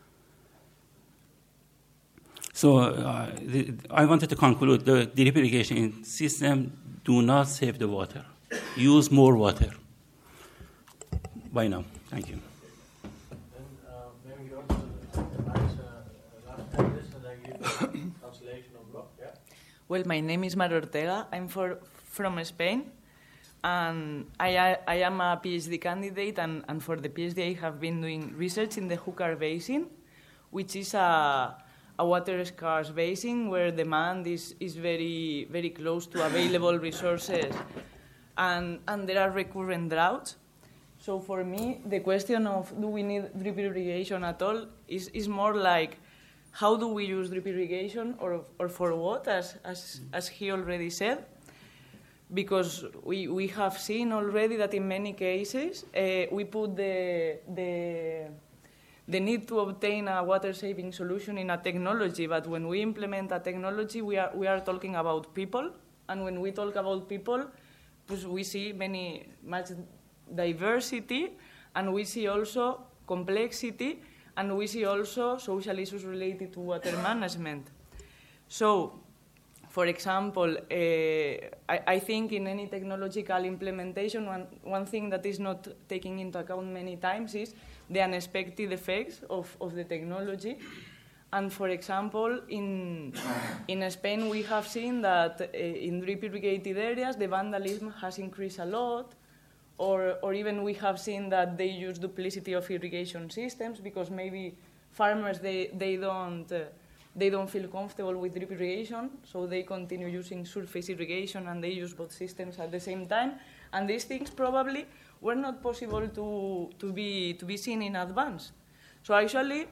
S12: So I wanted to conclude the drip irrigation system do not save the water. Use more water. Bye now. Thank you.
S2: Maybe you also last this and I give a translation of block. Yeah.
S13: Well, my name is Mar Ortega. I'm from Spain. And I am a PhD candidate, and for the PhD I have been doing research in the Júcar Basin, which is a water-scarce basin where demand is very, very close to available resources, and there are recurrent droughts. So for me, the question of do we need drip irrigation at all is more like, how do we use drip irrigation, or for what, as he already said? Because we have seen already that in many cases we put the need to obtain a water-saving solution in a technology, but when we implement a technology, we are talking about people, and when we talk about people, we see much diversity, and we see also complexity, and we see also social issues related to water management. So, for example, I think in any technological implementation, one thing that is not taken into account many times is the unexpected effects of the technology. And for example, in Spain, we have seen that in drip irrigated areas, the vandalism has increased a lot, or even we have seen that they use duplicity of irrigation systems because maybe farmers, they don't feel comfortable with drip irrigation, so they continue using surface irrigation and they use both systems at the same time. And these things probably were not possible to be seen in advance. So actually,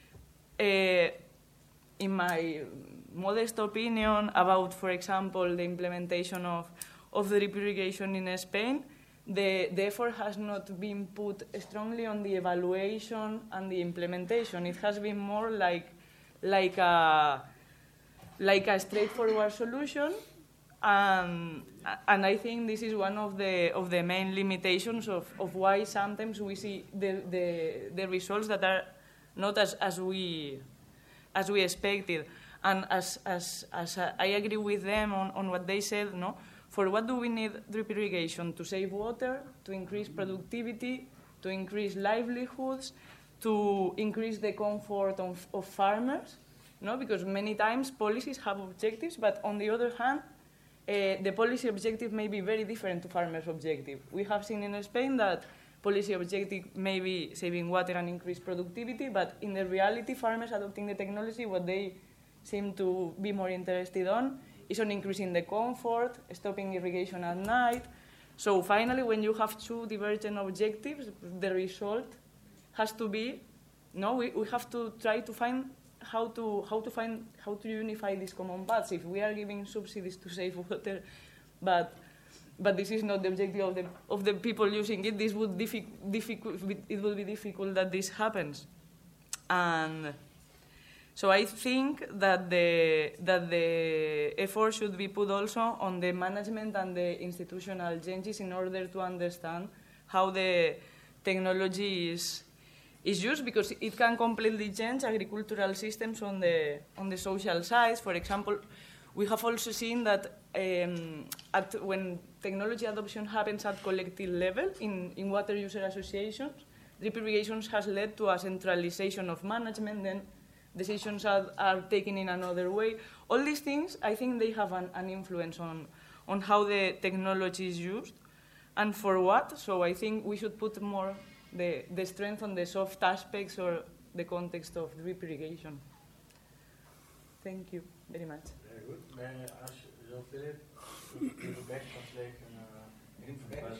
S13: in my modest opinion about, for example, the implementation of drip irrigation in Spain, the effort has not been put strongly on the evaluation and the implementation. It has been more like a straightforward solution, and I think this is one of the main limitations of why sometimes we see the results that are not as we expected. And as I agree with them on what they said, no. For what do we need drip irrigation? To save water, to increase productivity, to increase livelihoods, to increase the comfort of farmers, no? Because many times policies have objectives, but on the other hand, the policy objective may be very different to farmers' objective. We have seen in Spain that policy objective may be saving water and increase productivity, but in the reality, farmers adopting the technology, what they seem to be more interested on is on increasing the comfort, stopping irrigation at night. So finally, when you have two divergent objectives, the result has to be, no, we have to try to find how to unify these common paths. If we are giving subsidies to save water, but this is not the objective of the people using it, it would be difficult that this happens. And so I think that the effort should be put also on the management and the institutional changes in order to understand how the technology is used, because it can completely change agricultural systems on the social side. For example, we have also seen that when technology adoption happens at collective level in water user associations, drip irrigation has led to a centralization of management, then decisions are taken in another way. All these things, I think they have an influence on how the technology is used and for what. So I think we should put more the strength on the soft aspects or the context of drip irrigation. Thank you very much.
S2: Very good. May I ask Jean-Philippe to back translate in French?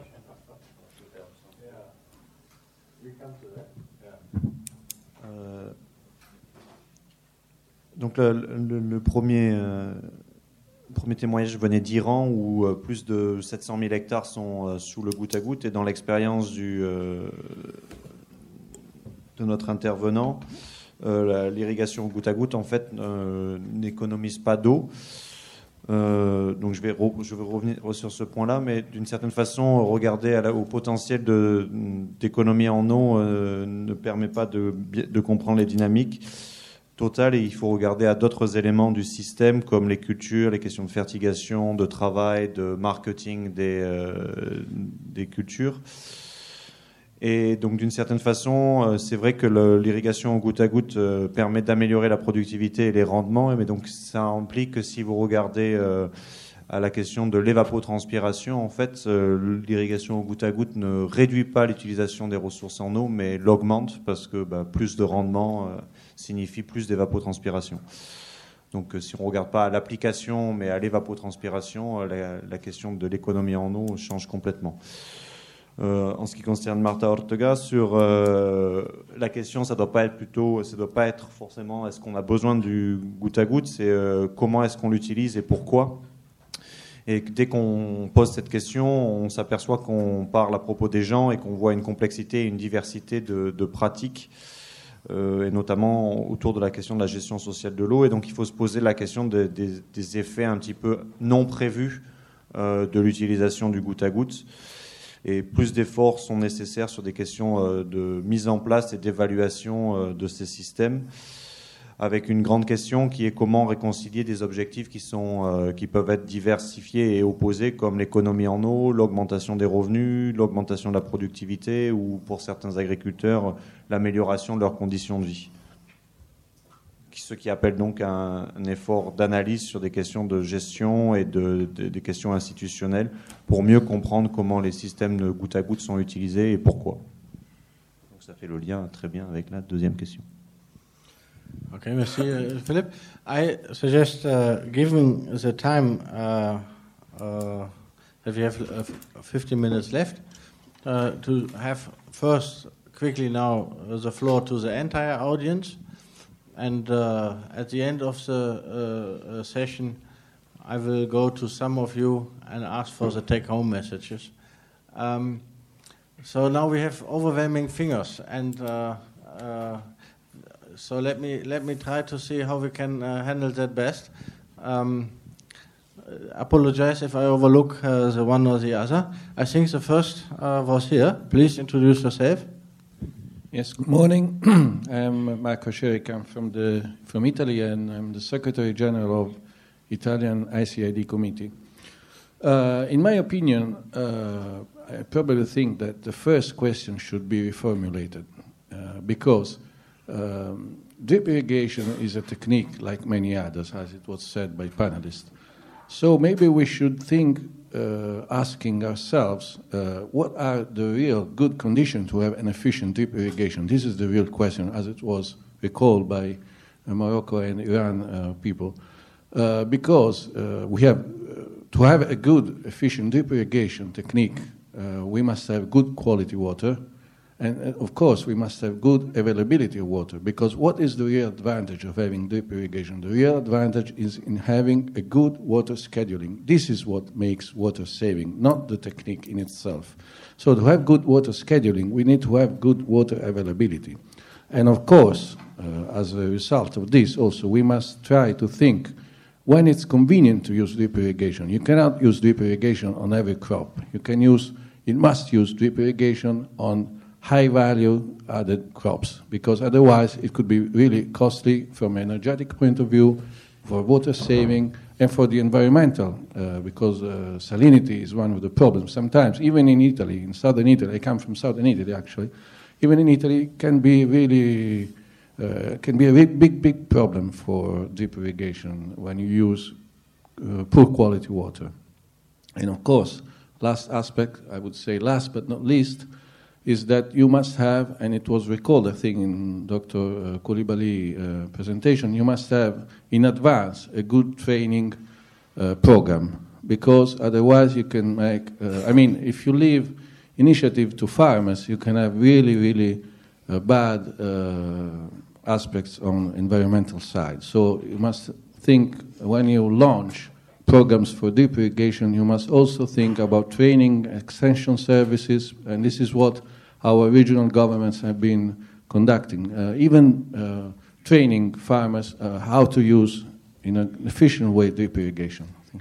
S2: Yeah. We come to that. Yeah.
S1: Donc le premier témoignage venait d'Iran, où plus de 700 000 hectares sont sous le goutte-à-goutte, et dans l'expérience de notre intervenant, l'irrigation au goutte-à-goutte en fait n'économise pas d'eau. Donc je vais revenir sur ce point-là, mais d'une certaine façon, regarder au potentiel d'économie en eau ne permet pas de comprendre les dynamiques totales, et il faut regarder à d'autres éléments du système comme les cultures, les questions de fertigation, de travail, de marketing des cultures. Et donc d'une certaine façon, c'est vrai que l'irrigation au goutte-à-goutte permet d'améliorer la productivité et les rendements, mais donc ça implique que si vous regardez à la question de l'évapotranspiration. En fait, l'irrigation au goutte à goutte ne réduit pas l'utilisation des ressources en eau, mais l'augmente parce que plus de rendement signifie plus d'évapotranspiration. Donc si on ne regarde pas à l'application, mais à l'évapotranspiration, la question de l'économie en eau change complètement. En ce qui concerne Marta Ortega, sur la question, ça doit pas être forcément est-ce qu'on a besoin du goutte à goutte, c'est comment est-ce qu'on l'utilise et pourquoi. Et dès qu'on pose cette question, on s'aperçoit qu'on parle à propos des gens et qu'on voit une complexité et une diversité de pratiques, et notamment autour de la question de la gestion sociale de l'eau. Et donc il faut se poser la question des effets un petit peu non prévus de l'utilisation du goutte à goutte. Et plus d'efforts sont nécessaires sur des questions de mise en place et d'évaluation de ces systèmes, avec une grande question qui est comment réconcilier des objectifs qui peuvent être diversifiés et opposés, comme l'économie en eau, l'augmentation des revenus, l'augmentation de la productivité ou, pour certains agriculteurs, l'amélioration de leurs conditions de vie. Ce qui appelle donc un effort d'analyse sur des questions de gestion et des questions institutionnelles pour mieux comprendre comment les systèmes de goutte à goutte sont utilisés et pourquoi. Donc ça fait le lien très bien avec la deuxième question.
S2: Okay, merci, Philip. I suggest, given the time that we have 15 minutes left, to have first quickly now the floor to the entire audience. And at the end of the session, I will go to some of you and ask for the take-home messages. So now we have overwhelming fingers, and so let me try to see how we can handle that best. Apologize if I overlook the one or the other. I think the first was here. Please introduce yourself.
S14: Yes, good morning. I'm Marco Scherick. I'm from Italy, and I'm the Secretary General of Italian ICID Committee. In my opinion, I probably think that the first question should be reformulated because drip irrigation is a technique like many others, as it was said by panelists. So maybe we should think, asking ourselves, what are the real good conditions to have an efficient drip irrigation? This is the real question, as it was recalled by Morocco and Iran people. Because we have, to have a good, efficient drip irrigation technique, we must have good quality water. And of course, we must have good availability of water, because what is the real advantage of having drip irrigation? The real advantage is in having a good water scheduling. This is what makes water saving, not the technique in itself. So to have good water scheduling, we need to have good water availability. And of course, as a result of this also, we must try to think when it's convenient to use drip irrigation. You cannot use drip irrigation on every crop. You must use drip irrigation on high-value added crops, because otherwise it could be really costly from an energetic point of view, for water saving, and for the environmental, because salinity is one of the problems. Sometimes, even in Italy, in southern Italy, I come from southern Italy actually, even in Italy can be really, can be a big problem for drip irrigation when you use poor quality water. And of course, last aspect, I would say last but not least, is that you must have, and it was recalled, I think, in Dr. Coulibaly's presentation, you must have in advance a good training program, because otherwise you can make, if you leave initiative to farmers, you can have really bad aspects on environmental side. So you must think, when you launch programs for drip irrigation, you must also think about training, extension services, and this is what our regional governments have been conducting, even training farmers how to use in an efficient way drip irrigation. Thank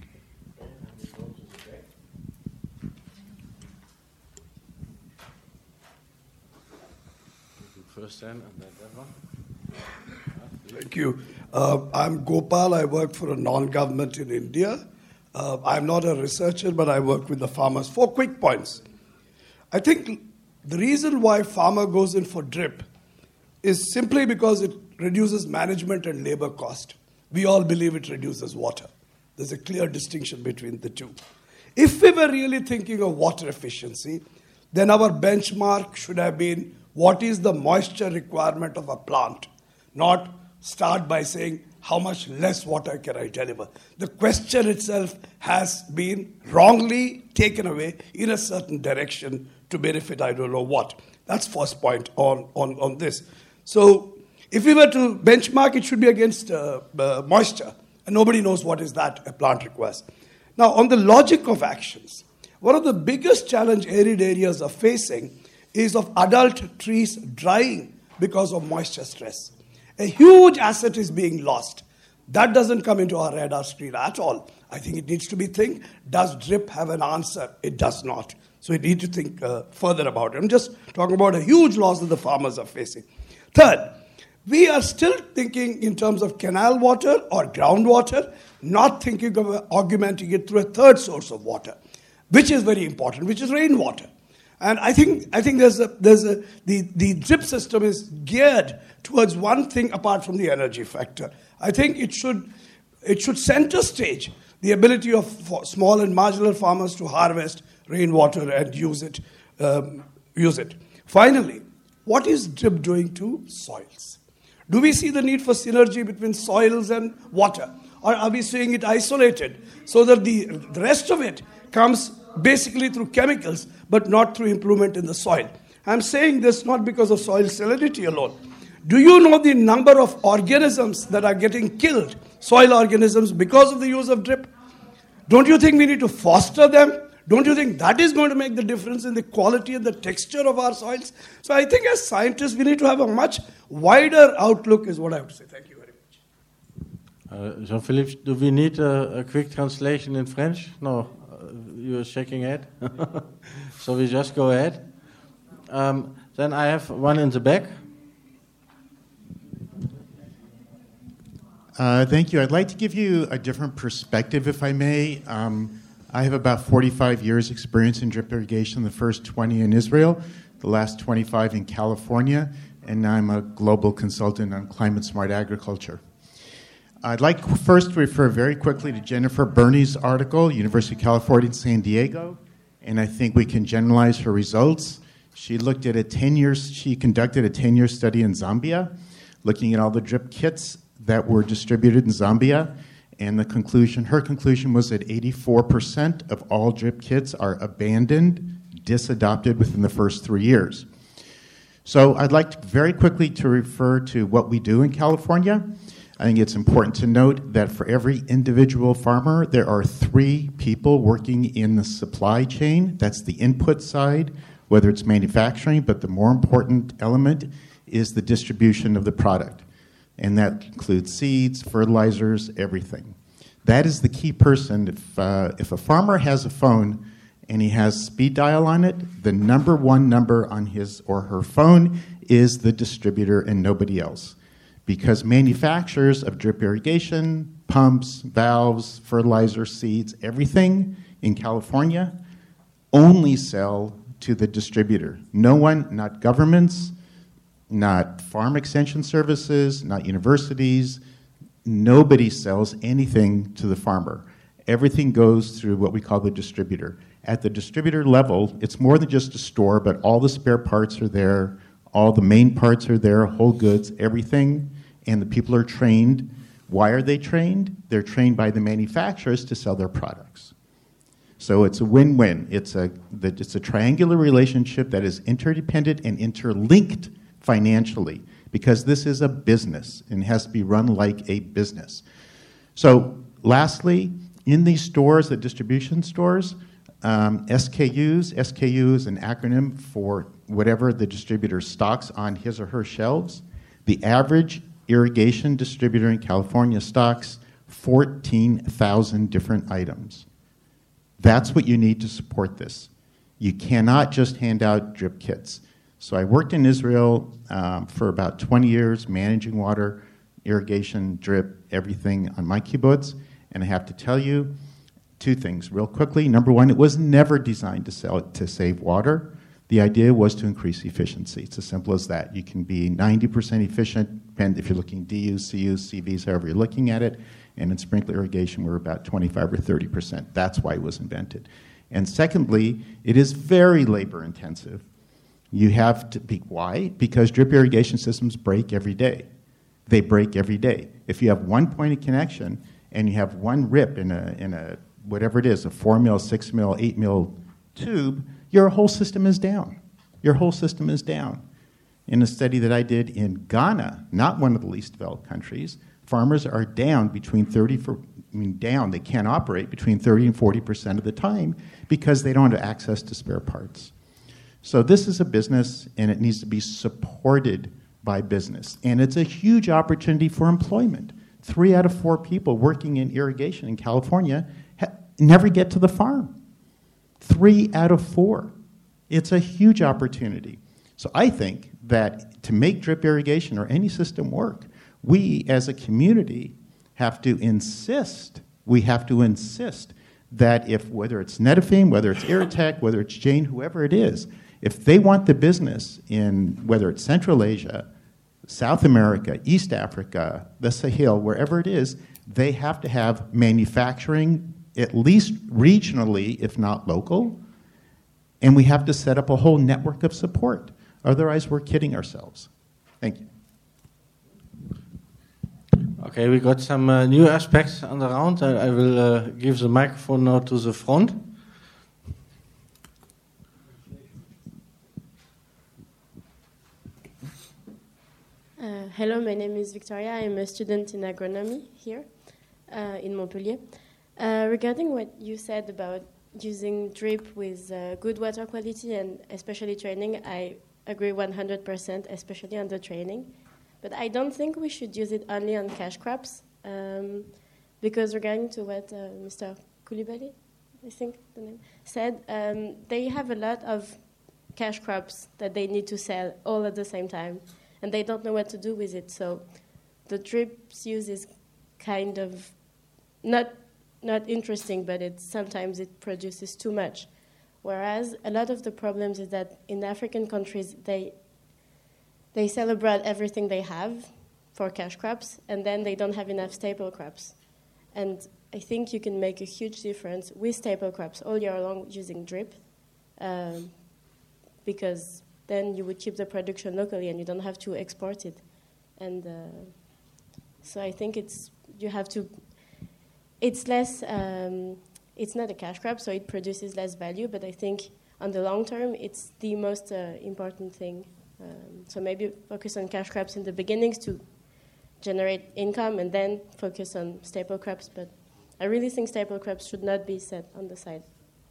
S11: you. Thank you. I'm Gopal. I work for a non-government in India. I'm not a researcher, but I work with the farmers. 4 quick points. I think the reason why farmer goes in for drip is simply because it reduces management and labor cost. We all believe it reduces water.
S15: There's a clear distinction between the two. If we were really thinking of water efficiency, then our benchmark should have been what is the moisture requirement of a plant, not start by saying how much less water can I deliver. The question itself has been wrongly taken away in a certain direction to benefit I don't know what. That's first point on this. So if we were to benchmark, it should be against moisture. And nobody knows what is that a plant requires. Now, on the logic of actions, one of the biggest challenge arid areas are facing is of adult trees drying because of moisture stress. A huge asset is being lost. That doesn't come into our radar screen at all. I think it needs to be think, does DRIP have an answer? It does not. So we need to think further about it. I'm just talking about a huge loss that the farmers are facing. Third, we are still thinking in terms of canal water or groundwater, not thinking of augmenting it through a third source of water, which is very important, which is rainwater. And I think the drip system is geared towards one thing apart from the energy factor. I think it should center stage the ability of small and marginal farmers to harvest rainwater and use it. Finally, what is drip doing to soils? Do we see the need for synergy between soils and water? Or are we seeing it isolated so that the rest of it comes basically through chemicals but not through improvement in the soil? I'm saying this not because of soil salinity alone. Do you know the number of organisms that are getting killed, soil organisms, because of the use of drip? Don't you think we need to foster them? Don't you think that is going to make the difference in the quality and the texture of our soils? So I think as scientists, we need to have a much wider outlook is what I have to say. Thank you very
S5: much. Jean-Philippe, do we need a quick translation in French? No, you're shaking head. So we just go ahead. Then I have one in the back.
S16: Thank you. I'd like to give you a different perspective, if I may. I have about 45 years experience in drip irrigation, the first 20 in Israel, the last 25 in California, and I'm a global consultant on climate-smart agriculture. I'd like first to refer very quickly to Jennifer Burney's article, University of California, San Diego, and I think we can generalize her results. She conducted a 10-year study in Zambia, looking at all the drip kits that were distributed in Zambia. And her conclusion was that 84% of all drip kits are abandoned, disadopted within the first 3 years. So I'd like very quickly to refer to what we do in California. I think it's important to note that for every individual farmer, there are 3 people working in the supply chain. That's the input side, whether it's manufacturing, but the more important element is the distribution of the product. And that includes seeds, fertilizers, everything. That is the key person. If a farmer has a phone and he has speed dial on it, the number one number on his or her phone is the distributor and nobody else. Because manufacturers of drip irrigation, pumps, valves, fertilizer, seeds, everything in California only sell to the distributor. No one, not governments, not farm extension services, not universities. Nobody sells anything to the farmer. Everything goes through what we call the distributor. At the distributor level, it's more than just a store, but all the spare parts are there, all the main parts are there, whole goods, everything, and the people are trained. Why are they trained? They're trained by the manufacturers to sell their products. So it's a win-win. It's a triangular relationship that is interdependent and interlinked financially, because this is a business and has to be run like a business. So lastly, in these stores, the distribution stores, SKU is an acronym for whatever the distributor stocks on his or her shelves. The average irrigation distributor in California stocks 14,000 different items. That's what you need to support this. You cannot just hand out drip kits. So I worked in Israel for about 20 years, managing water, irrigation, drip, everything on my kibbutz. And I have to tell you 2 things real quickly. Number one, it was never designed to save water. The idea was to increase efficiency. It's as simple as that. You can be 90% efficient, and if you're looking DUs, CUs, CVs, however you're looking at it, and in sprinkler irrigation we're about 25 or 30%. That's why it was invented. And secondly, it is very labor intensive. You have to be, why? Because drip irrigation systems break every day. They break every day. If you have one point of connection and you have one rip in a whatever it is, a 4 mil, 6 mil, 8 mil tube, your whole system is down. Your whole system is down. In a study that I did in Ghana, not one of the least developed countries, farmers are down between they can't operate between 30 and 40% of the time because they don't have access to spare parts. So this is a business, and it needs to be supported by business. And it's a huge opportunity for employment. 3 out of 4 people working in irrigation in California never get to the farm. 3 out of 4. It's a huge opportunity. So I think that to make drip irrigation or any system work, we as a community have to insist that if, whether it's Netafim, whether it's Irritech, whether it's Jane, whoever it is, if they want the business in, whether it's Central Asia, South America, East Africa, the Sahel, wherever it is, they have to have manufacturing, at least regionally, if not local, and we have to set up a whole network of support. Otherwise, we're kidding ourselves. Thank you.
S17: Okay, we got some new aspects on the round. I will give the microphone now to the front.
S18: Hello, my name is Victoria. I'm a student in agronomy here in Montpellier. Regarding what you said about using drip with good water quality and especially training, I agree 100%, especially on the training. But I don't think we should use it only on cash crops, because regarding to what Mr. Koulibaly, I think the name, said, they have a lot of cash crops that they need to sell all at the same time, and they don't know what to do with it. So the drip's use is kind of not interesting, but sometimes it produces too much. Whereas a lot of the problems is that in African countries, they sell abroad everything they have for cash crops, and then they don't have enough staple crops. And I think you can make a huge difference with staple crops all year long using drip, because then you would keep the production locally and you don't have to export it. And so I think it's less, it's not a cash crop, so it produces less value, but I think on the long term, it's the most important thing. So maybe focus on cash crops in the beginnings to generate income and then focus on staple crops. But I really think staple crops should not be set on the side.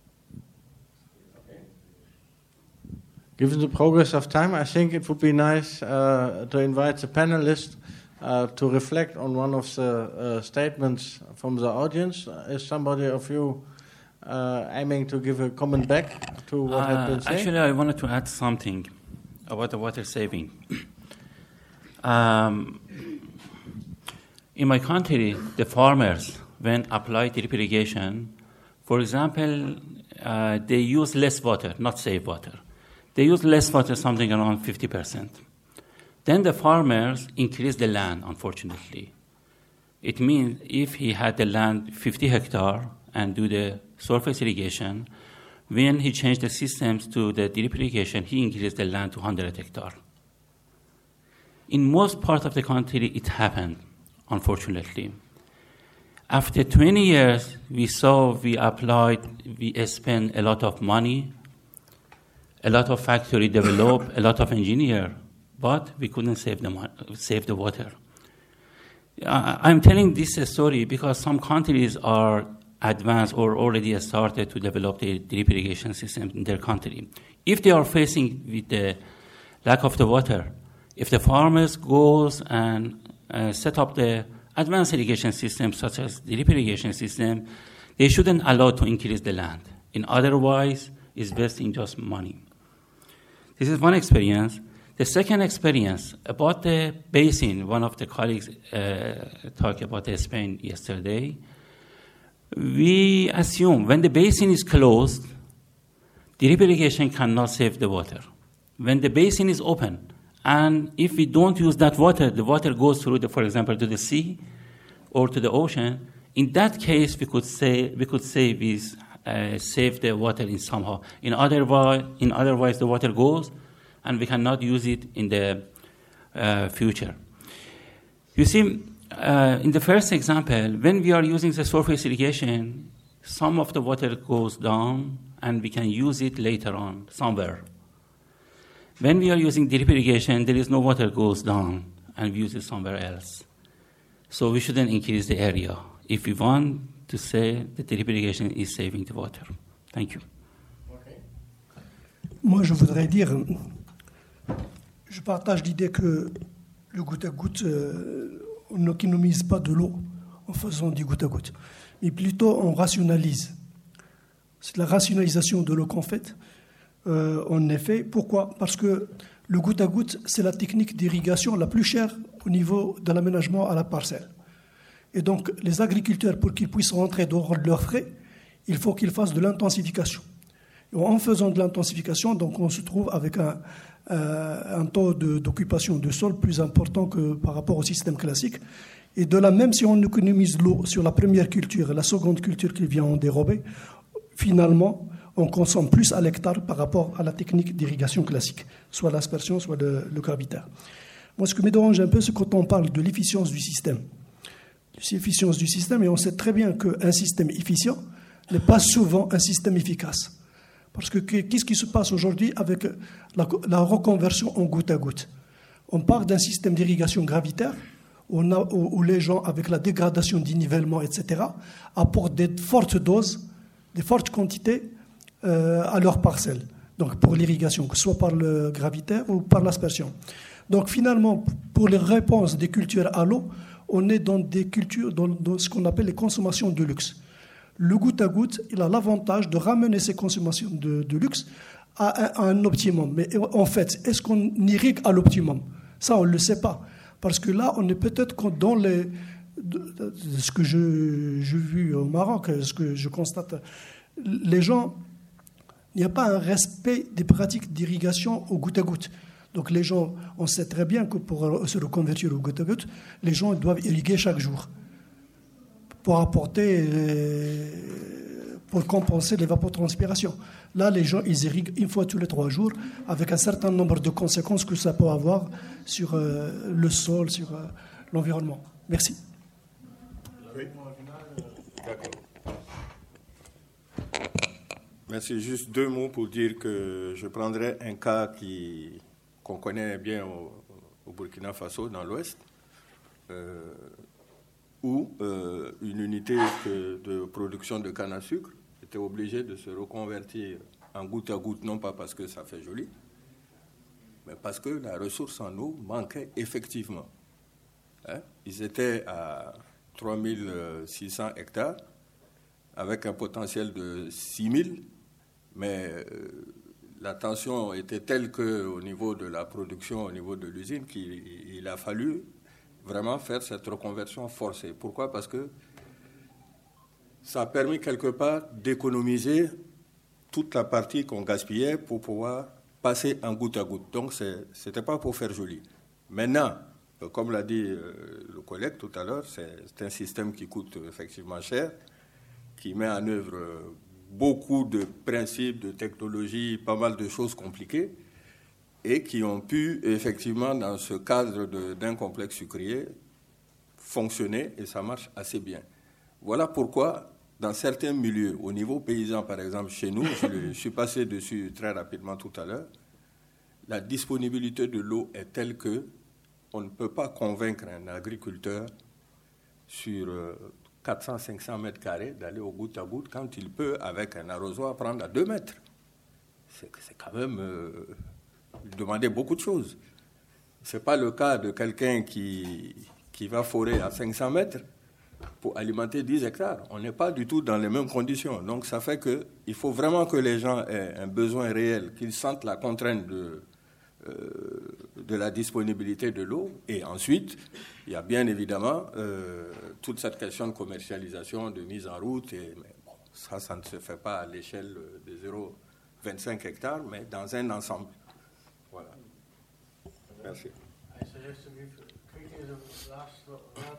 S17: Given the progress of time, I think it would be nice to invite the panelists to reflect on one of the statements from the audience. Is somebody of you aiming to give a comment back to what had been said?
S12: Actually, I wanted to add something about the water saving. In my country, the farmers, when apply drip irrigation, for example, they use less water, not save water. They use less water, something around 50%. Then the farmers increase the land, unfortunately. It means if he had the land 50 hectare and do the surface irrigation, when he changed the systems to the drip irrigation, he increased the land to 100 hectare. In most parts of the country, it happened, unfortunately. After 20 years, we spent a lot of money, a lot of factory developed, a lot of engineer, but we couldn't save the water. I'm telling this story because some countries are advanced or already started to develop the drip irrigation system in their country. If they are facing with the lack of the water, if the farmers goes and set up the advanced irrigation system such as drip irrigation system, they shouldn't allow to increase the land. Otherwise, it's wasting just money. This is one experience. The second experience about the basin, one of the colleagues talked about Spain yesterday. We assume when the basin is closed, drip irrigation cannot save the water. When the basin is open, and if we don't use that water, the water goes through, for example, to the sea or to the ocean. In that case, we could save the water in somehow. In otherwise, the water goes, and we cannot use it in the future. You see, in the first example, when we are using the surface irrigation, some of the water goes down, and we can use it later on somewhere. When we are using drip irrigation, there is no water goes down, and we use it somewhere else. So we shouldn't increase the area if we want to say that drip irrigation is saving the water. Thank you.
S11: Moi, je voudrais dire, je partage l'idée que le goutte à goutte, on n'économise pas de l'eau en faisant du goutte à goutte, mais plutôt on rationalise. C'est la rationalisation de l'eau qu'on fait. En effet, pourquoi ? Parce que le goutte à goutte, c'est la technique d'irrigation la plus chère au niveau de l'aménagement à la parcelle. Et donc, les agriculteurs, pour qu'ils puissent rentrer dans leurs frais, il faut qu'ils fassent de l'intensification. Et en faisant de l'intensification, donc on se trouve avec un taux d'occupation du sol plus important que par rapport au système classique. Et de là, même si on économise l'eau sur la première culture et la seconde culture qui vient en dérober, finalement, on consomme plus à l'hectare par rapport à la technique d'irrigation classique, soit l'aspersion, soit le gravitaire. Moi, ce qui me dérange un peu, c'est quand on parle de l'efficience du système. L'efficience du système, et on sait très bien qu'un système efficient n'est pas souvent un système efficace. Parce que qu'est-ce qui se passe aujourd'hui avec la reconversion en goutte à goutte ? On part d'un système d'irrigation gravitaire où les gens, avec la dégradation du nivellement, etc., apportent des fortes doses, des fortes quantités à leur parcelle, donc pour l'irrigation, que ce soit par le gravitaire ou par l'aspersion. Donc finalement, pour les réponses des cultures à l'eau, on est dans des cultures, dans ce qu'on appelle les consommations de luxe. Le goutte à goutte, il a l'avantage de ramener ces consommations de luxe à un optimum. Mais en fait, est-ce qu'on irrigue à l'optimum ? Ça, on ne le sait pas. Parce que là, on est peut-être dans ce que j'ai vu au Maroc, ce que je constate, les gens, il n'y a pas un respect des pratiques d'irrigation au goutte à goutte. Donc les gens, on sait très bien que pour se reconvertir au goutte à goutte, les gens doivent irriguer chaque jour pour apporter, pour compenser l'évapotranspiration. Là, les gens, ils irriguent une fois tous les 3 jours, avec un certain nombre de conséquences que ça peut avoir sur le sol, sur l'environnement. Merci.
S10: Oui. D'accord. Merci. Juste 2 mots pour dire que je prendrai un cas qu'on connaît bien au Burkina Faso, dans l'Ouest, où une unité de production de canne à sucre était obligée de se reconvertir en goutte à goutte, non pas parce que ça fait joli, mais parce que la ressource en eau manquait effectivement. Ils étaient à 3600 hectares, avec un potentiel de 6000, mais la tension était telle qu'au niveau de la production, au niveau de l'usine, qu'il a fallu vraiment faire cette reconversion forcée. Pourquoi ? Parce que ça a permis quelque part d'économiser toute la partie qu'on gaspillait pour pouvoir passer en goutte à goutte. Donc, ce n'était pas pour faire joli. Maintenant, comme l'a dit le collègue tout à l'heure, c'est un système qui coûte effectivement cher, qui met en œuvre beaucoup de principes, de technologies, pas mal de choses compliquées, et qui ont pu, effectivement, dans ce cadre d'un complexe sucrier, fonctionner, et ça marche assez bien. Voilà pourquoi, dans certains milieux, au niveau paysan, par exemple, chez nous, je suis passé dessus très rapidement tout à l'heure, la disponibilité de l'eau est telle que on ne peut pas convaincre un agriculteur sur 400-500 mètres carrés d'aller au goutte à goutte quand il peut, avec un arrosoir, prendre à 2 mètres. C'est quand même demander beaucoup de choses. Ce n'est pas le cas de quelqu'un qui va forer à 500 mètres pour alimenter 10 hectares. On n'est pas du tout dans les mêmes conditions. Donc ça fait qu'il faut vraiment que les gens aient un besoin réel, qu'ils sentent la contrainte de la disponibilité de l'eau. Et ensuite, il y a bien évidemment toute cette question de commercialisation, de mise en route. Mais bon, ça ne se fait pas à l'échelle de 25 hectares, mais dans un ensemble. Voilà. Merci.
S3: I suggest to give quickly the last word.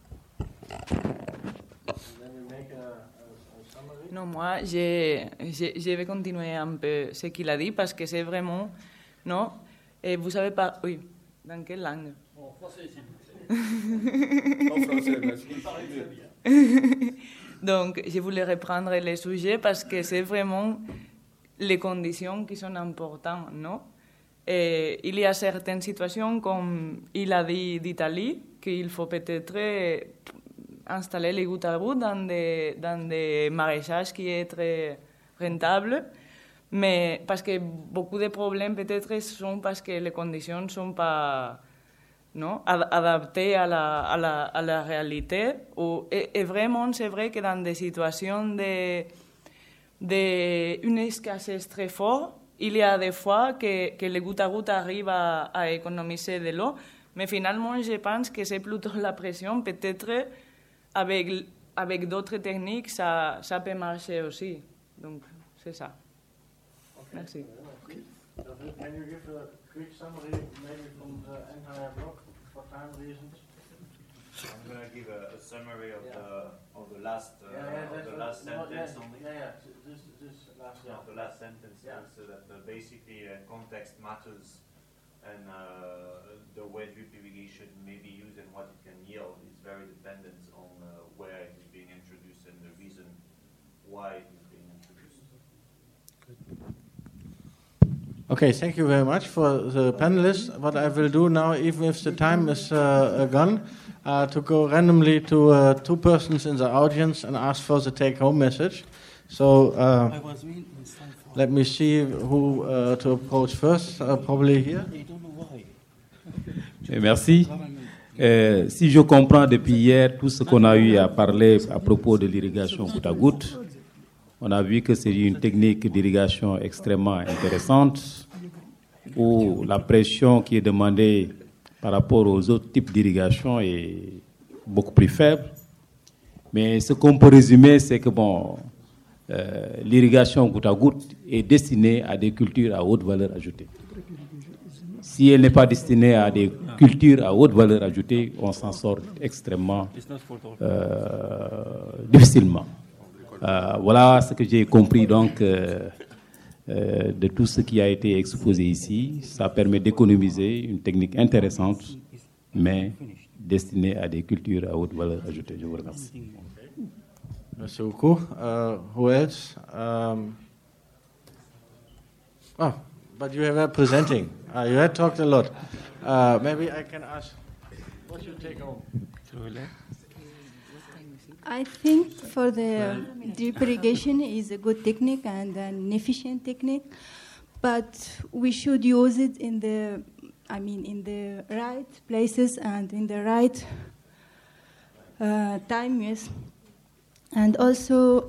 S3: And then we make a summary.
S13: Non, moi, je vais continuer un peu ce qu'il a dit parce que c'est vraiment, non? Et vous savez pas, oui, dans quelle langue?
S9: En français, s'il
S10: En français, merci.
S13: Donc, je voulais reprendre le sujet parce que c'est vraiment les conditions qui sont importantes, non? Et il y a certaines situations, comme il a dit d'Italie, qu'il faut peut-être installer les gouttes à gouttes dans des maraîchages qui est très rentables, mais parce que beaucoup de problèmes peut-être sont parce que les conditions ne sont pas adaptées à la réalité. Et vraiment, c'est vrai que dans des situations d'une escassez très forte, il y a des fois que les gouttes à gouttes arrivent à économiser de l'eau, mais finalement, je pense que c'est plutôt la pression. Peut-être avec d'autres techniques, ça peut marcher aussi. Donc, c'est ça.
S3: Okay.
S13: Merci.
S3: Okay. Can you give a quick summary, maybe from the entire block, for time reasons?
S1: I'm going to give a summary of the last sentence only. The last sentence, so that basically context matters, and the way drip irrigation may be used and what it can yield is very dependent on where it is being introduced and the reason why it is being introduced.
S17: Okay, thank you very much for the panelists. What I will do now, even if the time is gone, to go randomly to two persons in the audience and ask for the take-home message. So let me see who to approach first, probably here.
S19: Merci. Si je comprends depuis hier tout ce qu'on a eu à parler à propos de l'irrigation goutte à goutte, on a vu que c'est une technique d'irrigation extrêmement intéressante où la pression qui est demandée par rapport aux autres types d'irrigation est beaucoup plus faible. Mais ce qu'on peut résumer, c'est que l'irrigation goutte à goutte est destinée à des cultures à haute valeur ajoutée. Si elle n'est pas destinée à des cultures à haute valeur ajoutée, on s'en sort extrêmement difficilement. Voilà ce que j'ai compris donc de tout ce qui a été exposé ici. Ça permet d'économiser une technique intéressante, mais destinée à des cultures à haute valeur ajoutée. Je vous remercie.
S17: Merci beaucoup. Who else? But you were presenting. You had talked a lot. Maybe I can ask, what's your take home?
S20: I think for the drip irrigation is a good technique and an efficient technique, but we should use it in the right places and in the right time, yes. And also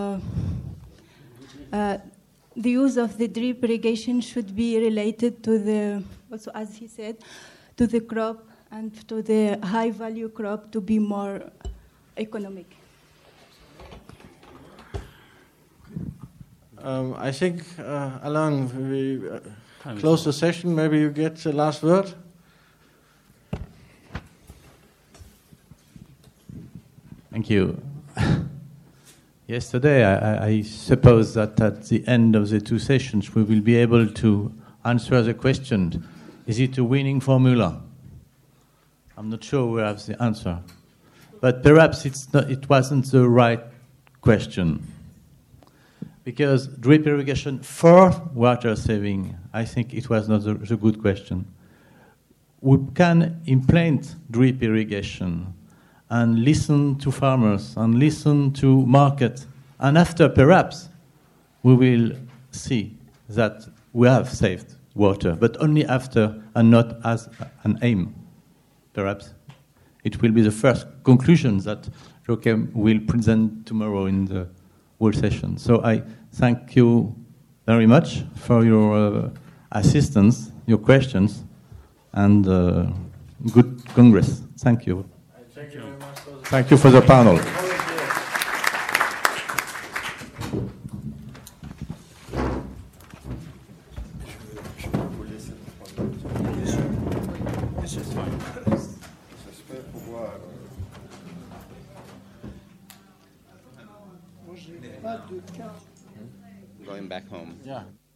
S20: the use of the drip irrigation should be related to also as he said, to the crop and to the high value crop to be more economic.
S17: I think, Alain, we close the session. Maybe you get the last word.
S5: Thank you. Yesterday, I suppose that at the end of the two sessions, we will be able to answer the question, is it a winning formula? I'm not sure we have the answer. But perhaps it wasn't the right question. Because drip irrigation for water saving, I think it was not the good question. We can implement drip irrigation and listen to farmers and listen to market. And after, perhaps, we will see that we have saved water, but only after and not as an aim. Perhaps it will be the first conclusion that Joachim will present tomorrow in the whole session. So I thank you very much for your assistance, your questions, and good Congress. Thank you.
S3: Thank you very much.
S5: Thank you for the panel.
S21: Going back home.
S17: Yeah.